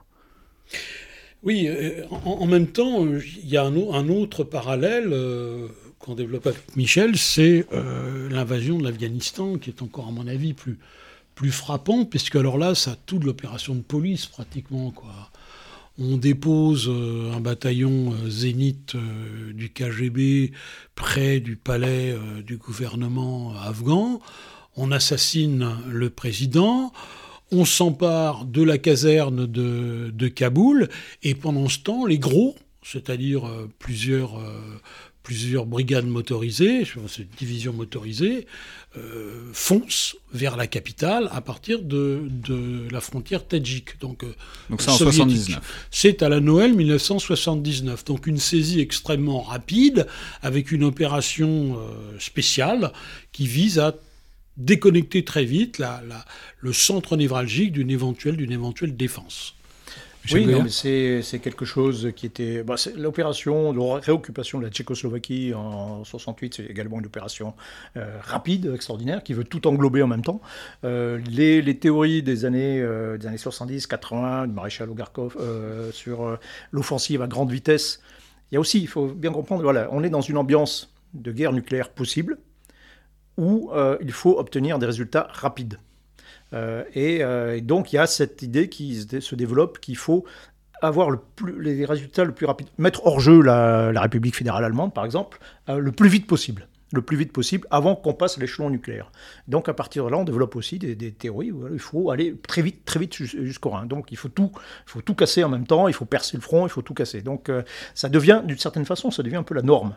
Oui, en même temps, il y a un autre parallèle qu'on développe avec Michel, c'est l'invasion de l'Afghanistan, qui est encore, à mon avis, plus frappante, puisque alors là, ça a toute l'opération de police, pratiquement, quoi. On dépose un bataillon zénith du KGB près du palais du gouvernement afghan, on assassine le président, on s'empare de la caserne de Kaboul, et pendant ce temps, les gros, c'est-à-dire plusieurs brigades motorisées, divisions motorisées, foncent vers la capitale à partir de la frontière tadjik. Donc c'est en 79. C'est à la Noël 1979. Donc une saisie extrêmement rapide, avec une opération spéciale qui vise à déconnecter très vite le centre névralgique d'une éventuelle défense. Oui, non, mais c'est quelque chose qui était... c'est l'opération de réoccupation de la Tchécoslovaquie en 68, c'est également une opération rapide, extraordinaire, qui veut tout englober en même temps. Les théories des années 70-80, du maréchal Ogarkov, sur l'offensive à grande vitesse, il y a aussi, il faut bien comprendre, voilà, on est dans une ambiance de guerre nucléaire possible, où il faut obtenir des résultats rapides. Et donc il y a cette idée qui se développe qu'il faut avoir les résultats le plus rapides. Mettre hors jeu la République fédérale allemande, par exemple, le plus vite possible, avant qu'on passe à l'échelon nucléaire. Donc à partir de là, on développe aussi des théories où il faut aller très vite jusqu'au Rhin. Donc il faut tout casser en même temps, il faut percer le front, il faut tout casser. Donc ça devient, d'une certaine façon, un peu la norme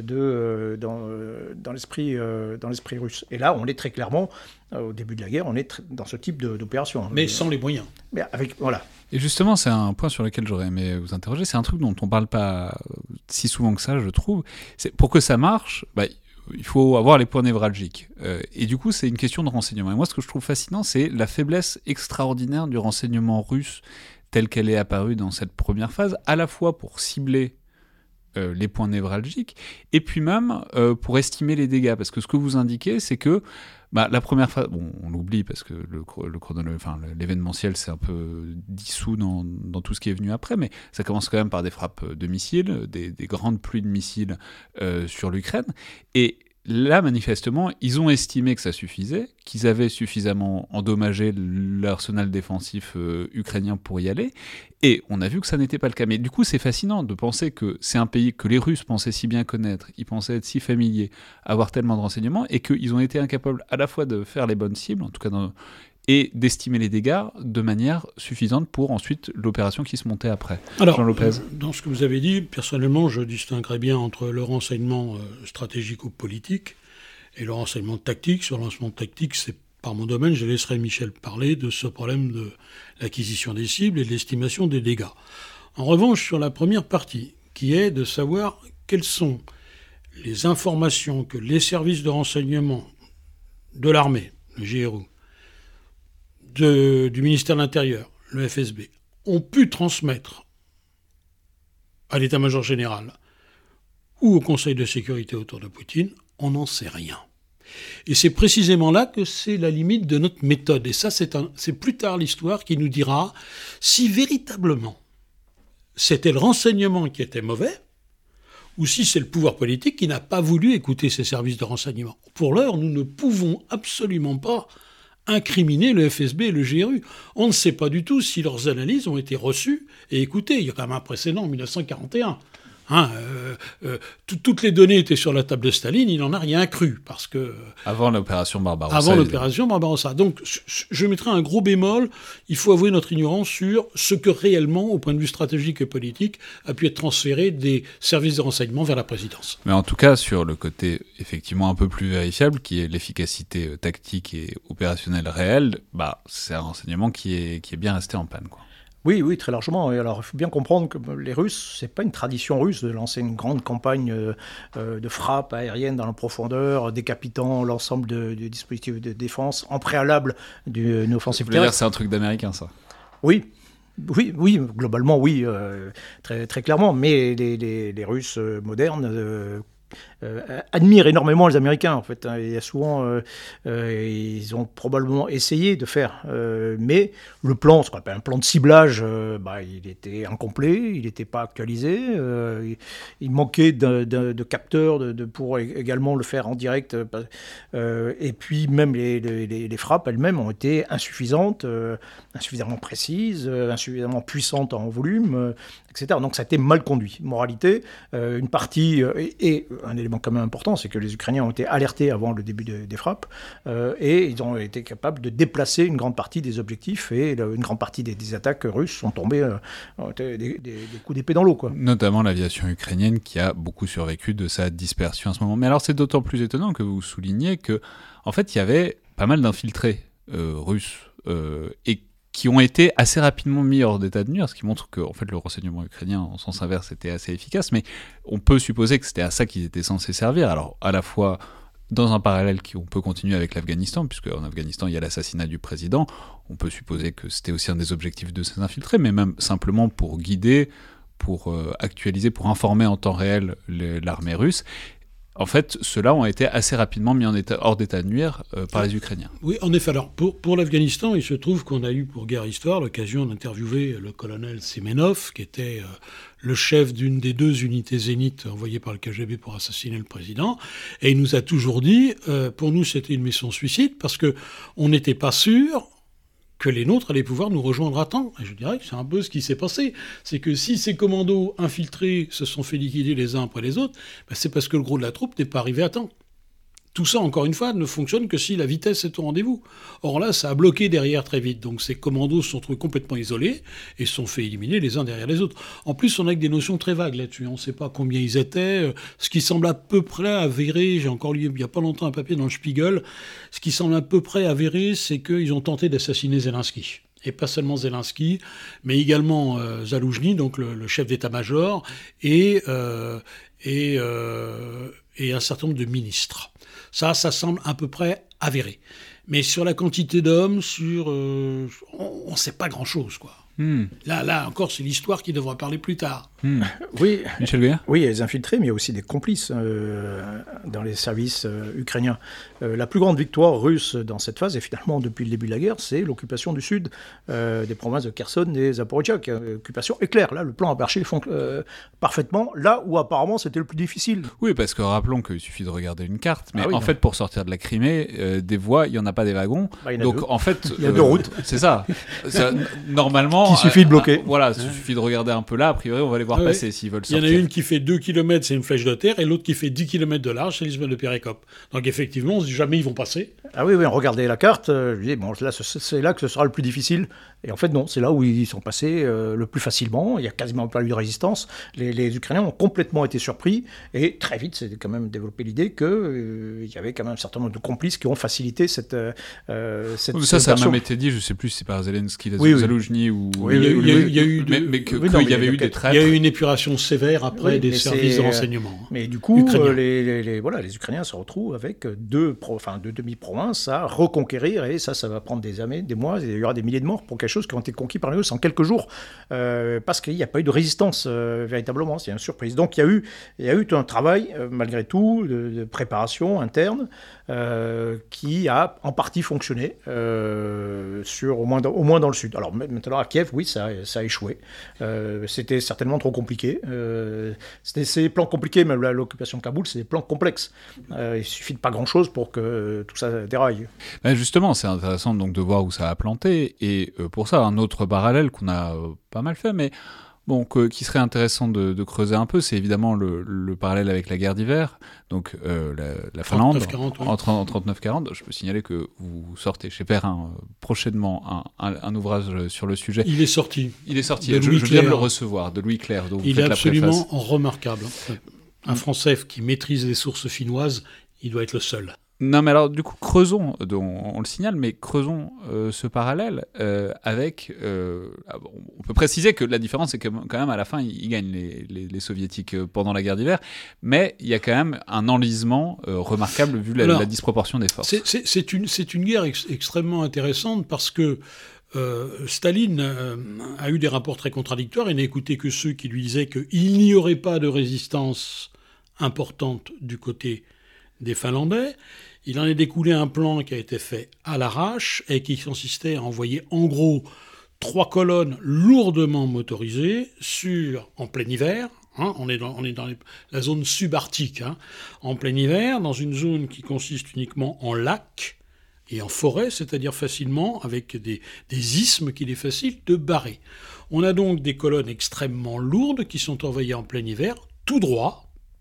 dans l'esprit russe. Et là, on est très clairement, au début de la guerre, on est dans ce type d'opération. Mais sans les moyens. Mais voilà. Et justement, c'est un point sur lequel j'aurais aimé vous interroger. C'est un truc dont on ne parle pas si souvent que ça, je trouve. Pour que ça marche, il faut avoir les points névralgiques. Et du coup, c'est une question de renseignement. Et moi, ce que je trouve fascinant, c'est la faiblesse extraordinaire du renseignement russe telle qu'elle est apparue dans cette première phase, à la fois pour cibler les points névralgiques, et puis même pour estimer les dégâts. Parce que ce que vous indiquez, c'est que la première phase, on l'oublie parce que l'événementiel s'est un peu dissous dans tout ce qui est venu après, mais ça commence quand même par des frappes de missiles, des grandes pluies de missiles sur l'Ukraine. Et là, manifestement, ils ont estimé que ça suffisait, qu'ils avaient suffisamment endommagé l'arsenal défensif ukrainien pour y aller, et on a vu que ça n'était pas le cas. Mais du coup, c'est fascinant de penser que c'est un pays que les Russes pensaient si bien connaître, ils pensaient être si familiers, avoir tellement de renseignements, et qu'ils ont été incapables à la fois de faire les bonnes cibles, en tout cas et d'estimer les dégâts de manière suffisante pour ensuite l'opération qui se montait après. Alors, Jean Lopez. Dans ce que vous avez dit, personnellement, je distinguerais bien entre le renseignement stratégique ou politique et le renseignement tactique. Sur le renseignement tactique, c'est par mon domaine, je laisserai Michel parler de ce problème de l'acquisition des cibles et de l'estimation des dégâts. En revanche, sur la première partie, qui est de savoir quelles sont les informations que les services de renseignement de l'armée, le GRU, du ministère de l'Intérieur, le FSB, ont pu transmettre à l'état-major général ou au Conseil de sécurité autour de Poutine, on n'en sait rien. Et c'est précisément là que c'est la limite de notre méthode. Et ça, c'est plus tard l'histoire qui nous dira si véritablement c'était le renseignement qui était mauvais, ou si c'est le pouvoir politique qui n'a pas voulu écouter ces services de renseignement. Pour l'heure, nous ne pouvons absolument pas incriminer le FSB et le GRU. On ne sait pas du tout si leurs analyses ont été reçues et écoutées. Il y a quand même un précédent en 1941. Toutes les données étaient sur la table de Staline, il n'en a rien cru, parce que... Avant l'opération Barbarossa. Avant l'opération Barbarossa. Donc, je mettrai un gros bémol. Il faut avouer notre ignorance sur ce que réellement, au point de vue stratégique et politique, a pu être transféré des services de renseignement vers la présidence. Mais en tout cas, sur le côté effectivement un peu plus vérifiable, qui est l'efficacité tactique et opérationnelle réelle, c'est un renseignement qui est bien resté en panne, quoi. Oui, très largement. Et alors, il faut bien comprendre que les Russes, c'est pas une tradition russe de lancer une grande campagne de frappe aérienne dans la profondeur, décapitant l'ensemble du dispositif de défense en préalable d'une offensive terrestre. C'est un truc d'américain, ça. Oui, globalement, oui, très, très clairement. Mais les Russes modernes admirent énormément les Américains, en fait. Il y a souvent, ils ont probablement essayé de faire, mais le plan, ce qu'on appelle un plan de ciblage, il était incomplet, il n'était pas actualisé, il manquait de capteurs pour également le faire en direct, et puis même les frappes elles-mêmes ont été insuffisantes, insuffisamment précises, insuffisamment puissantes en volume, etc. Donc ça a été mal conduit. Moralité, une partie, et un élément quand même important, c'est que les Ukrainiens ont été alertés avant le début des frappes, et ils ont été capables de déplacer une grande partie des objectifs, et une grande partie des attaques russes sont tombées des coups d'épée dans l'eau, quoi. Notamment l'aviation ukrainienne qui a beaucoup survécu de sa dispersion à ce moment. Mais alors c'est d'autant plus étonnant que vous soulignez que, en fait, il y avait pas mal d'infiltrés russes et qui ont été assez rapidement mis hors d'état de nuire, ce qui montre que en fait, le renseignement ukrainien, en sens inverse, était assez efficace, mais on peut supposer que c'était à ça qu'ils étaient censés servir. Alors, à la fois, dans un parallèle on peut continuer avec l'Afghanistan, puisque en Afghanistan, il y a l'assassinat du président, on peut supposer que c'était aussi un des objectifs de ces infiltrés, mais même simplement pour guider, pour actualiser, pour informer en temps réel l'armée russe. En fait, ceux-là ont été assez rapidement mis hors d'état de nuire par les Ukrainiens. Oui, en effet. Alors, pour l'Afghanistan, il se trouve qu'on a eu pour Guerre Histoire l'occasion d'interviewer le colonel Semenov, qui était le chef d'une des 2 unités zénith envoyées par le KGB pour assassiner le président. Et il nous a toujours dit, pour nous, c'était une mission suicide, parce qu'on n'était pas sûr que les nôtres allaient pouvoir nous rejoindre à temps. Et je dirais que c'est un peu ce qui s'est passé. C'est que si ces commandos infiltrés se sont fait liquider les uns après les autres, c'est parce que le gros de la troupe n'est pas arrivé à temps. Tout ça, encore une fois, ne fonctionne que si la vitesse est au rendez-vous. Or là, ça a bloqué derrière très vite. Donc ces commandos se sont trouvés complètement isolés et se sont fait éliminer les uns derrière les autres. En plus, on a que des notions très vagues là-dessus. On ne sait pas combien ils étaient. Ce qui semble à peu près avéré, j'ai encore lu il n'y a pas longtemps un papier dans le Spiegel, ce qui semble à peu près avéré, c'est qu'ils ont tenté d'assassiner Zelensky. Et pas seulement Zelensky, mais également Zaloujny, donc le chef d'état-major, et un certain nombre de ministres. Ça semble à peu près avéré. Mais sur la quantité d'hommes, on ne sait pas grand-chose, quoi. Là encore, c'est l'histoire qui devra parler plus tard. Oui, Michel Goya ? Oui, il y a des infiltrés, mais il y a aussi des complices dans les services ukrainiens. La plus grande victoire russe dans cette phase, et finalement depuis le début de la guerre, c'est l'occupation du sud des provinces de Kherson et Zaporizhzhia. Occupation éclair. Là, le plan a marché parfaitement, là où apparemment c'était le plus difficile. Oui, parce que rappelons qu'il suffit de regarder une carte, mais en fait, pour sortir de la Crimée, des voies, il n'y en a pas des wagons. Donc en fait, il y a 2 routes. C'est ça. Normalement, il suffit de bloquer. Voilà, il suffit de regarder un peu là. A priori, on va les voir passer s'ils veulent sortir. Il y en a une qui fait 2 km, c'est une flèche de terre, et l'autre qui fait 10 km de large, c'est l'isthme de Pérékop. Donc effectivement, on se dit jamais ils vont passer. Ah oui, regardez la carte, je dis, bon, là, c'est là que ce sera le plus difficile. Et en fait, non, c'est là où ils sont passés le plus facilement. Il n'y a quasiment pas eu de résistance. Les Ukrainiens ont complètement été surpris. Et très vite, c'est quand même développé l'idée qu'il y avait quand même un certain nombre de complices qui ont facilité cette ça a même été dit, je ne sais plus si c'est par Zelensky, Zaloujny ou... Il y a eu qu'il y avait eu des traîtres. Il y a eu une épuration sévère après des services de renseignement. Mais du coup, les Ukrainiens se retrouvent avec 2 demi-provinces à reconquérir. Et ça va prendre des années, des mois. Et il y aura des milliers de morts pour quelque chose qui ont été conquis par les Russes en quelques jours. Parce qu'il n'y a pas eu de résistance véritablement. C'est une surprise. Donc il y a eu un travail, malgré tout, de préparation interne qui a en partie fonctionné, au moins dans le sud. Alors maintenant à Kiev, oui, ça a échoué. C'était certainement trop compliqués. C'est des plans compliqués, même l'occupation de Kaboul, c'est des plans complexes. Il suffit de pas grand-chose pour que tout ça déraille. Justement, c'est intéressant donc de voir où ça a planté. Et pour ça, un autre parallèle qu'on a pas mal fait, mais qui serait intéressant de creuser un peu, c'est évidemment le parallèle avec la guerre d'hiver, donc la Finlande, 39-40, oui. en 39-40. Je peux signaler que vous sortez chez Perrin prochainement un ouvrage sur le sujet. Il est sorti. Je viens de le recevoir, de Louis Clerc. Dont Il est absolument remarquable. Un Français qui maîtrise les sources finnoises, il doit être le seul. Non, mais alors, du coup, creusons, on le signale, mais creusons ce parallèle avec... on peut préciser que la différence, c'est que quand même, à la fin, ils gagnent les soviétiques pendant la guerre d'hiver, mais il y a quand même un enlisement remarquable vu la disproportion des forces. C'est une guerre extrêmement intéressante parce que Staline a eu des rapports très contradictoires et n'a écouté que ceux qui lui disaient qu'il n'y aurait pas de résistance importante du côté des Finlandais. Il en est découlé un plan qui a été fait à l'arrache et qui consistait à envoyer en gros 3 colonnes lourdement motorisées en plein hiver. On est dans la zone subarctique. En plein hiver, dans une zone qui consiste uniquement en lacs et en forêt, c'est-à-dire facilement avec des isthmes qu'il est facile de barrer. On a donc des colonnes extrêmement lourdes qui sont envoyées en plein hiver, tout droit,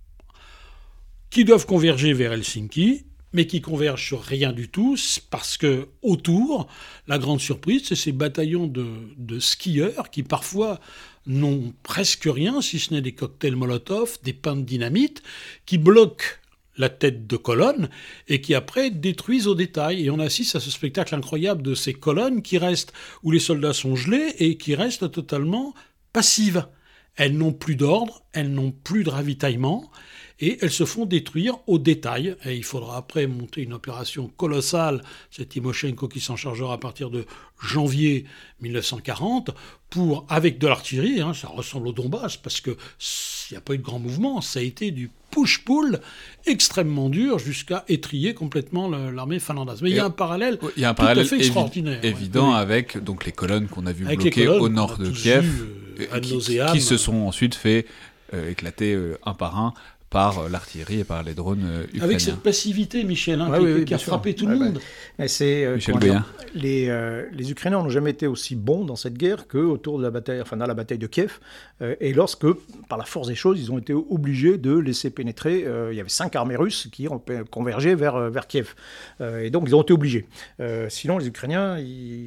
qui doivent converger vers Helsinki, mais qui convergent sur rien du tout, parce que autour, la grande surprise, c'est ces bataillons de skieurs qui parfois n'ont presque rien, si ce n'est des cocktails Molotov, des pains de dynamite, qui bloquent la tête de colonne et qui après détruisent au détail. Et on assiste à ce spectacle incroyable de ces colonnes qui restent, où les soldats sont gelés et qui restent totalement passives. Elles n'ont plus d'ordre, elles n'ont plus de ravitaillement, et elles se font détruire au détail. Et il faudra après monter une opération colossale, c'est Timoshenko qui s'en chargera à partir de janvier 1940, avec de l'artillerie, ça ressemble au Donbass, parce qu'il n'y a pas eu de grand mouvement, ça a été du push-pull extrêmement dur jusqu'à étrier complètement l'armée finlandaise. Mais il y a un parallèle tout à fait extraordinaire. Évident avec donc, les colonnes qu'on a vues bloquées au nord de Kiev, qui se sont ensuite fait éclater un par un par l'artillerie et par les drones ukrainiens. Avec cette passivité, Michel, qui a frappé tout le monde. Michel Goyen. Les Ukrainiens n'ont jamais été aussi bons dans cette guerre qu'autour de la bataille, dans la bataille de Kiev, et lorsque, par la force des choses, ils ont été obligés de laisser pénétrer. Il y avait 5 armées russes qui ont convergé vers Kiev, et donc ils ont été obligés. Sinon, les Ukrainiens,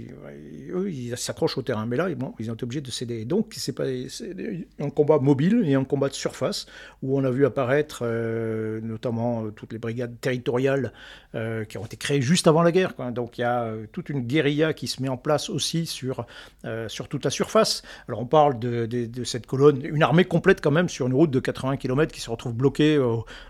ils s'accrochent au terrain, mais là, ils ont été obligés de céder. Donc, c'est un combat mobile et un combat de surface où on a vu apparaître notamment toutes les brigades territoriales qui ont été créées juste avant la guerre, quoi. Donc il y a toute une guérilla qui se met en place aussi sur toute la surface. Alors on parle de cette colonne, une armée complète quand même sur une route de 80 km qui se retrouve bloquée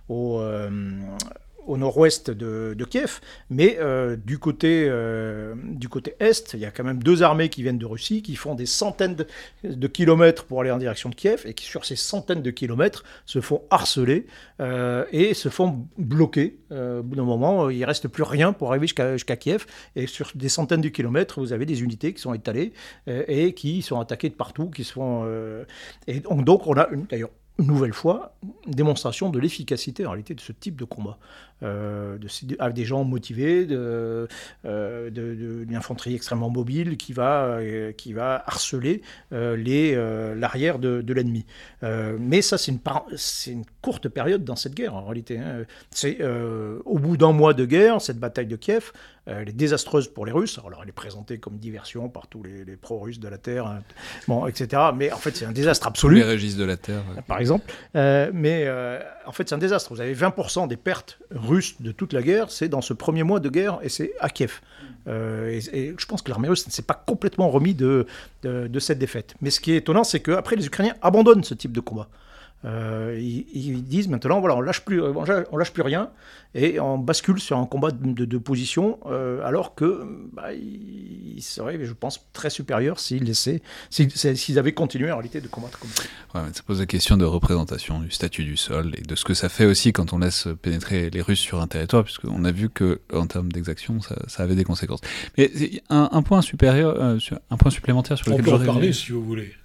au nord-ouest de Kiev, mais du côté est, il y a quand même 2 armées qui viennent de Russie, qui font des centaines de kilomètres pour aller en direction de Kiev, et qui sur ces centaines de kilomètres se font harceler et se font bloquer. Au bout d'un moment, il ne reste plus rien pour arriver jusqu'à Kiev, et sur des centaines de kilomètres, vous avez des unités qui sont étalées et qui sont attaquées de partout, et donc on a d'ailleurs une nouvelle fois, une démonstration de l'efficacité en réalité de ce type de combat. Avec des gens motivés, d'une infanterie extrêmement mobile qui va harceler l'arrière de l'ennemi. Mais ça, c'est une courte période dans cette guerre, en réalité. C'est au bout d'un mois de guerre, cette bataille de Kiev, elle est désastreuse pour les Russes. Alors, elle est présentée comme diversion par tous les pro-russes de la Terre, etc. Mais en fait, c'est un désastre absolu. Les registres de la Terre. Par exemple. En fait, c'est un désastre. Vous avez 20% des pertes russes de toute la guerre, c'est dans ce premier mois de guerre, et c'est à Kiev. Et je pense que l'armée russe ne s'est pas complètement remis de cette défaite. Mais ce qui est étonnant, c'est qu'après, les Ukrainiens abandonnent ce type de combat. Ils disent maintenant, voilà, on lâche plus rien, et on bascule sur un combat de position, alors que ils seraient, je pense, très supérieurs s'ils avaient continué en réalité de combattre comme ça. Ouais, ça pose la question de représentation du statut du sol et de ce que ça fait aussi quand on laisse pénétrer les Russes sur un territoire, puisqu'on a vu que en termes d'exaction, ça avait des conséquences. Mais un point supplémentaire sur lequel on peut en parler si vous voulez.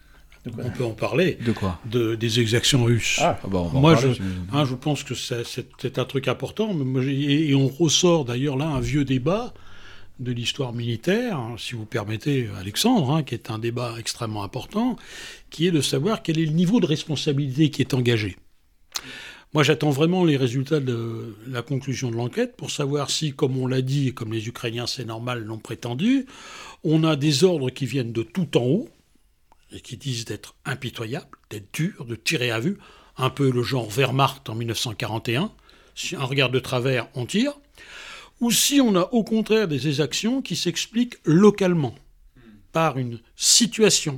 On peut en parler. De quoi ? Des exactions russes. Moi, je pense que c'est un truc important. Et on ressort d'ailleurs là un vieux débat de l'histoire militaire, si vous permettez, Alexandre, qui est un débat extrêmement important, qui est de savoir quel est le niveau de responsabilité qui est engagé. Moi, j'attends vraiment les résultats de la conclusion de l'enquête pour savoir si, comme on l'a dit, et comme les Ukrainiens, c'est normal, l'ont prétendu, on a des ordres qui viennent de tout en haut, et qui disent d'être impitoyables, d'être durs, de tirer à vue, un peu le genre Wehrmacht en 1941. Si on regarde de travers, on tire. Ou si on a au contraire des exactions qui s'expliquent localement, par une situation.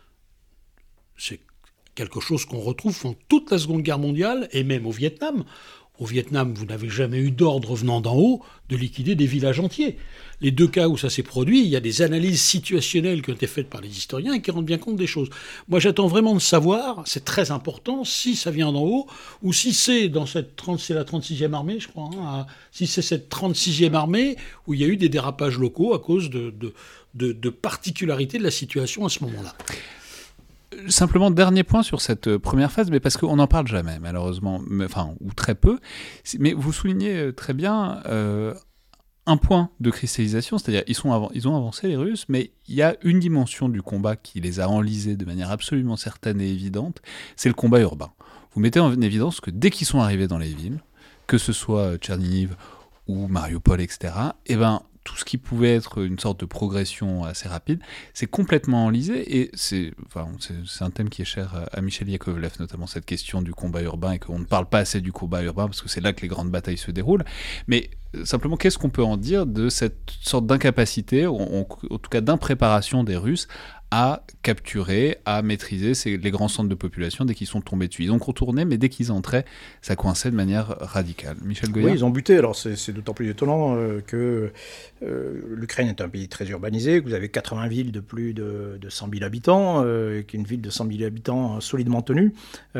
C'est quelque chose qu'on retrouve dans toute la Seconde Guerre mondiale, et même au Vietnam. Au Vietnam, vous n'avez jamais eu d'ordre venant d'en haut de liquider des villages entiers. Les deux cas où ça s'est produit, il y a des analyses situationnelles qui ont été faites par les historiens et qui rendent bien compte des choses. Moi, j'attends vraiment de savoir, c'est très important, si ça vient d'en haut, ou si c'est dans c'est la 36e armée, je crois, si c'est cette 36e armée où il y a eu des dérapages locaux à cause de particularités de la situation à ce moment-là. Simplement, dernier point sur cette première phase, mais parce qu'on n'en parle jamais, malheureusement, ou très peu. Mais vous soulignez très bien un point de cristallisation, c'est-à-dire ils ont avancé, les Russes, mais il y a une dimension du combat qui les a enlisés de manière absolument certaine et évidente, c'est le combat urbain. Vous mettez en évidence que dès qu'ils sont arrivés dans les villes, que ce soit Tchernihiv ou Mariupol, etc., tout ce qui pouvait être une sorte de progression assez rapide, c'est complètement enlisé, et c'est un thème qui est cher à Michel Yakovlev, notamment cette question du combat urbain, et qu'on ne parle pas assez du combat urbain, parce que c'est là que les grandes batailles se déroulent. Mais simplement, qu'est-ce qu'on peut en dire de cette sorte d'incapacité, en tout cas d'impréparation des Russes, à capturer, à maîtriser les grands centres de population dès qu'ils sont tombés dessus. Ils ont contourné, mais dès qu'ils entraient, ça coinçait de manière radicale. Michel Goya ? Oui, ils ont buté. Alors c'est d'autant plus étonnant que l'Ukraine est un pays très urbanisé, que vous avez 80 villes de plus de 100 000 habitants, qu'une ville de 100 000 habitants solidement tenue.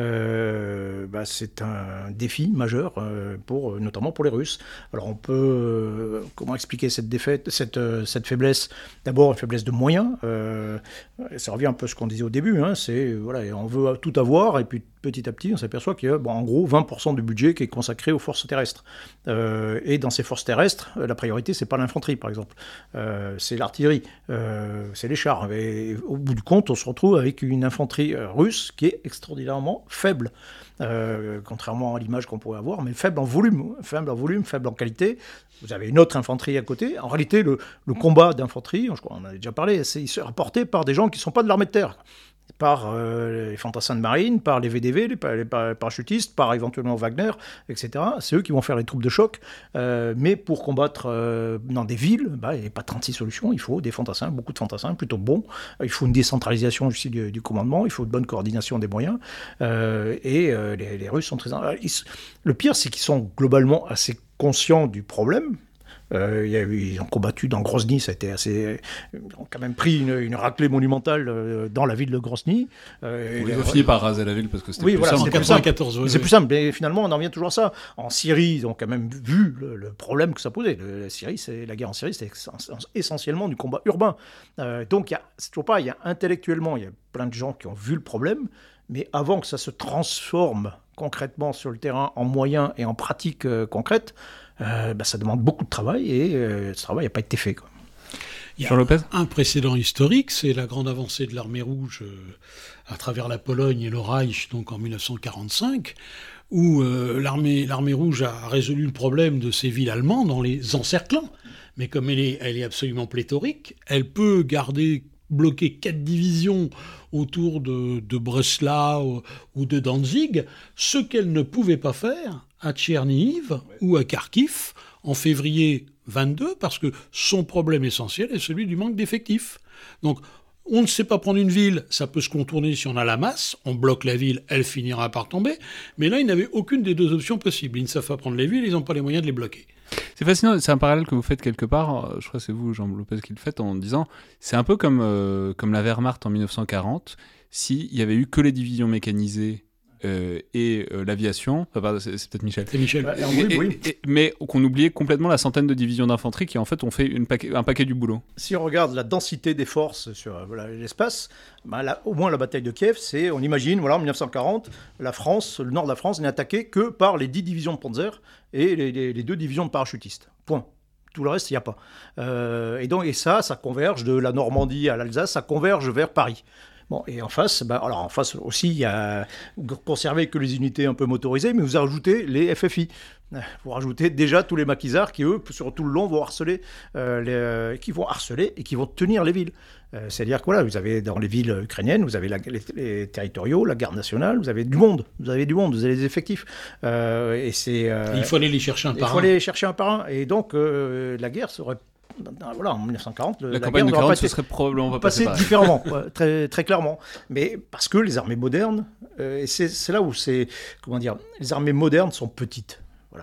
C'est un défi majeur, notamment pour les Russes. Alors on peut... comment expliquer cette défaite, cette faiblesse ? D'abord, une faiblesse de moyens. Ça revient un peu à ce qu'on disait au début, on veut tout avoir, et puis petit à petit on s'aperçoit qu'il y a en gros 20% du budget qui est consacré aux forces terrestres. Et dans ces forces terrestres, la priorité c'est pas l'infanterie par exemple, c'est l'artillerie, c'est les chars. Et au bout du compte, on se retrouve avec une infanterie russe qui est extraordinairement faible. Contrairement à l'image qu'on pourrait avoir, mais faible en volume, faible en qualité. Vous avez une autre infanterie à côté. En réalité, le combat d'infanterie, je crois, on en a déjà parlé, il sera porté par des gens qui ne sont pas de l'armée de terre, par les fantassins de marine, par les VDV, les parachutistes, par éventuellement Wagner, etc. C'est eux qui vont faire les troupes de choc. Mais pour combattre dans des villes, il n'y a pas 36 solutions. Il faut des fantassins, beaucoup de fantassins, plutôt bons. Il faut une décentralisation aussi du commandement. Il faut une bonne coordination des moyens. Les Russes sont très... Le pire, c'est qu'ils sont globalement assez conscients du problème. Ils ont combattu dans Grozny, ça a été assez... Ils ont quand même pris une raclée monumentale dans la ville de Grozny. Ils ont fini par raser la ville parce que c'était plus simple. En 1994, c'est plus simple, mais finalement on en vient toujours à ça. En Syrie, ils ont quand même vu le problème que ça posait. La guerre en Syrie, c'est essentiellement du combat urbain. Donc c'est toujours pas, intellectuellement, il y a plein de gens qui ont vu le problème, mais avant que ça se transforme concrètement sur le terrain en moyens et en pratiques concrètes, ça demande beaucoup de travail, et ce travail n'a pas été fait, quoi. Il y a un précédent historique, c'est la grande avancée de l'armée rouge à travers la Pologne et le Reich, donc en 1945, où l'armée rouge a résolu le problème de ces villes allemandes en les encerclant. Mais comme elle est absolument pléthorique, elle peut bloquer 4 divisions autour de Breslau ou de Danzig, ce qu'elle ne pouvait pas faire à Tchernihiv ou à Kharkiv en février 22, parce que son problème essentiel est celui du manque d'effectifs. Donc, on ne sait pas prendre une ville, ça peut se contourner si on a la masse, on bloque la ville, elle finira par tomber, mais là, ils n'avaient aucune des deux options possibles. Ils ne savent pas prendre les villes, ils n'ont pas les moyens de les bloquer. C'est fascinant, c'est un parallèle que vous faites quelque part, je crois que c'est vous, Jean Lopez, qui le faites, en disant, c'est un peu comme la Wehrmacht en 1940, s'il n'y avait eu que les divisions mécanisées et l'aviation. Enfin, c'est peut-être Michel. C'est Michel. Oui. Mais qu'on oubliait complètement la centaine de divisions d'infanterie qui en fait ont fait un paquet du boulot. Si on regarde la densité des forces sur l'espace, au moins la bataille de Kiev, on imagine, en 1940, la France, le nord de la France n'est attaqué que par les 10 divisions de Panzer et les 2 divisions de parachutistes. Point. Tout le reste, il n'y a pas. Et ça converge de la Normandie à l'Alsace, ça converge vers Paris. Bon, et en face, en face aussi, il y a vous conservez que les unités un peu motorisées, mais vous ajoutez les FFI. Vous rajoutez déjà tous les maquisards qui, eux, sur tout le long, vont harceler, et qui vont tenir les villes. C'est-à-dire que vous avez dans les villes ukrainiennes, vous avez les territoriaux, la garde nationale, vous avez du monde, vous avez des effectifs. Il faut aller les chercher un par un. Il faut aller les chercher un par un. Et donc, la guerre serait... en 1940, la campagne de 40 se serait probablement pas passée différemment, très, très clairement. Mais parce que les armées modernes, et c'est là où les armées modernes sont petites.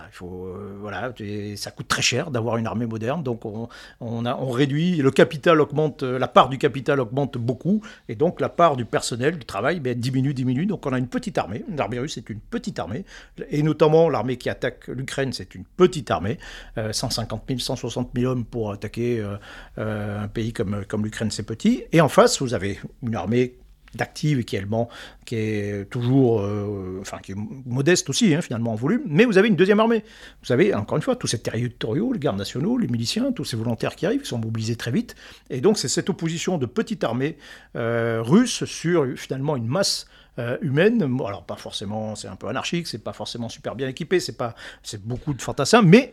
Ça coûte très cher d'avoir une armée moderne, donc on réduit, le capital augmente, la part du capital augmente beaucoup, et donc la part du personnel, du travail, diminue, donc on a une petite armée, l'armée russe c'est une petite armée, et notamment l'armée qui attaque l'Ukraine c'est une petite armée, 150 000, 160 000 hommes pour attaquer un pays comme l'Ukraine c'est petit, et en face vous avez une armée d'active qui est toujours, qui est modeste aussi, finalement en volume, mais vous avez une deuxième armée. Vous avez, encore une fois, tous ces territoriaux, les gardes nationaux, les miliciens, tous ces volontaires qui arrivent, qui sont mobilisés très vite, et donc c'est cette opposition de petite armée russe sur, finalement, une masse humaine. Alors pas forcément, c'est un peu anarchique, c'est pas forcément super bien équipé, c'est beaucoup de fantassins, mais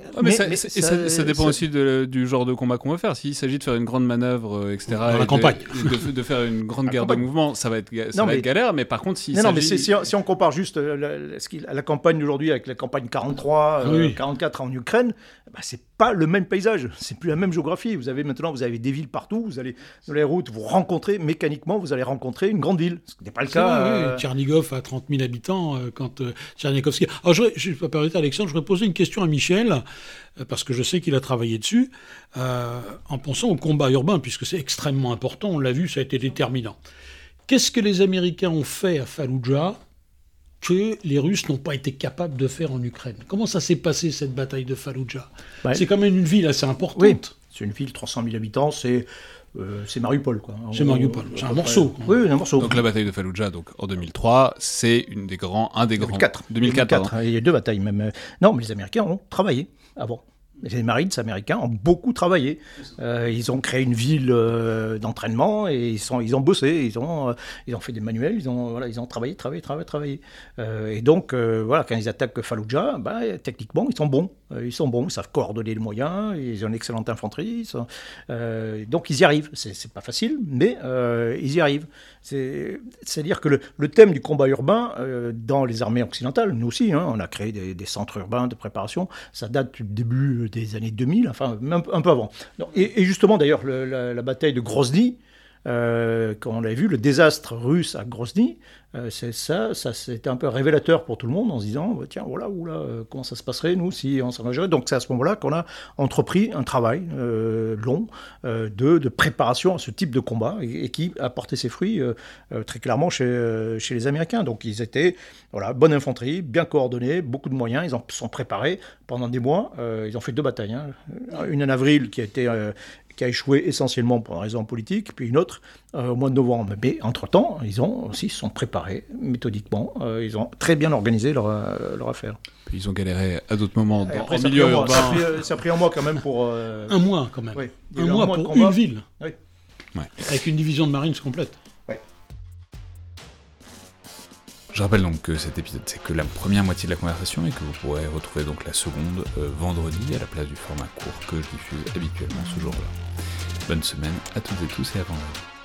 ça dépend aussi du genre de combat qu'on veut faire. S'il s'agit de faire une grande manœuvre, etc., dans la campagne, de faire une grande guerre de mouvement, ça va être galère. Mais par contre, si on compare juste la campagne d'aujourd'hui avec la campagne 43, 44 en Ukraine, c'est pas le même paysage, c'est plus la même géographie. Vous avez des villes partout, vous allez sur les routes, vous allez rencontrer une grande ville, ce qui n'est pas le cas. Tchernigov a 30 000 habitants quand Tchernikovski... Alors je vais pas permettre, Alexandre, je voudrais poser une question à Michel, parce que je sais qu'il a travaillé dessus, en pensant au combat urbain, puisque c'est extrêmement important, on l'a vu, ça a été déterminant. Qu'est-ce que les Américains ont fait à Falloujah que les Russes n'ont pas été capables de faire en Ukraine? Comment ça s'est passé, cette bataille de Falloujah? C'est quand même une ville assez importante. Oui, c'est une ville de 300 000 habitants, c'est Mariupol, quoi. C'est Mariupol, c'est un morceau. Oui, un morceau. Donc la bataille de Falloujah, en 2003, c'est un des grands... 2004. Il y a 2 batailles même. Non, mais les Américains ont travaillé avant. Les Marines américains ont beaucoup travaillé. Ils ont créé une ville d'entraînement et ils ont bossé. Ils ont fait des manuels. Ils ont travaillé. Et donc, quand ils attaquent Falloujah, techniquement, ils sont bons. Ils savent coordonner les moyens. Ils ont une excellente infanterie. Donc, ils y arrivent. C'est pas facile, mais ils y arrivent. C'est-à-dire que le thème du combat urbain dans les armées occidentales, nous aussi, on a créé des centres urbains de préparation. Ça date du début des années 2000, enfin un peu avant. Et justement, d'ailleurs, la bataille de Grozny, quand on l'a vu, le désastre russe à Grozny, c'était un peu révélateur pour tout le monde en se disant tiens, voilà, comment ça se passerait nous si on s'en va gérer. Donc c'est à ce moment-là qu'on a entrepris un travail long de préparation à ce type de combat et qui a porté ses fruits très clairement chez les Américains. Donc ils étaient bonne infanterie, bien coordonnés, beaucoup de moyens, ils en sont préparés pendant des mois. Ils ont fait 2 batailles, une en avril qui a échoué essentiellement pour une raison politique, puis une autre au mois de novembre. Mais entre-temps, ils se sont préparés méthodiquement, ils ont très bien organisé leur affaire. Puis ils ont galéré à d'autres moments en milieu urbain. Ça a pris un mois quand même pour... Un mois quand même. Oui. Un mois pour une ville. Oui. Ouais. Avec une division de Marines complète. Oui. Je rappelle donc que cet épisode, c'est que la première moitié de la conversation et que vous pourrez retrouver donc la seconde vendredi à la place du format court que je diffuse habituellement ce jour-là. Bonne semaine à toutes et tous et à vendredi.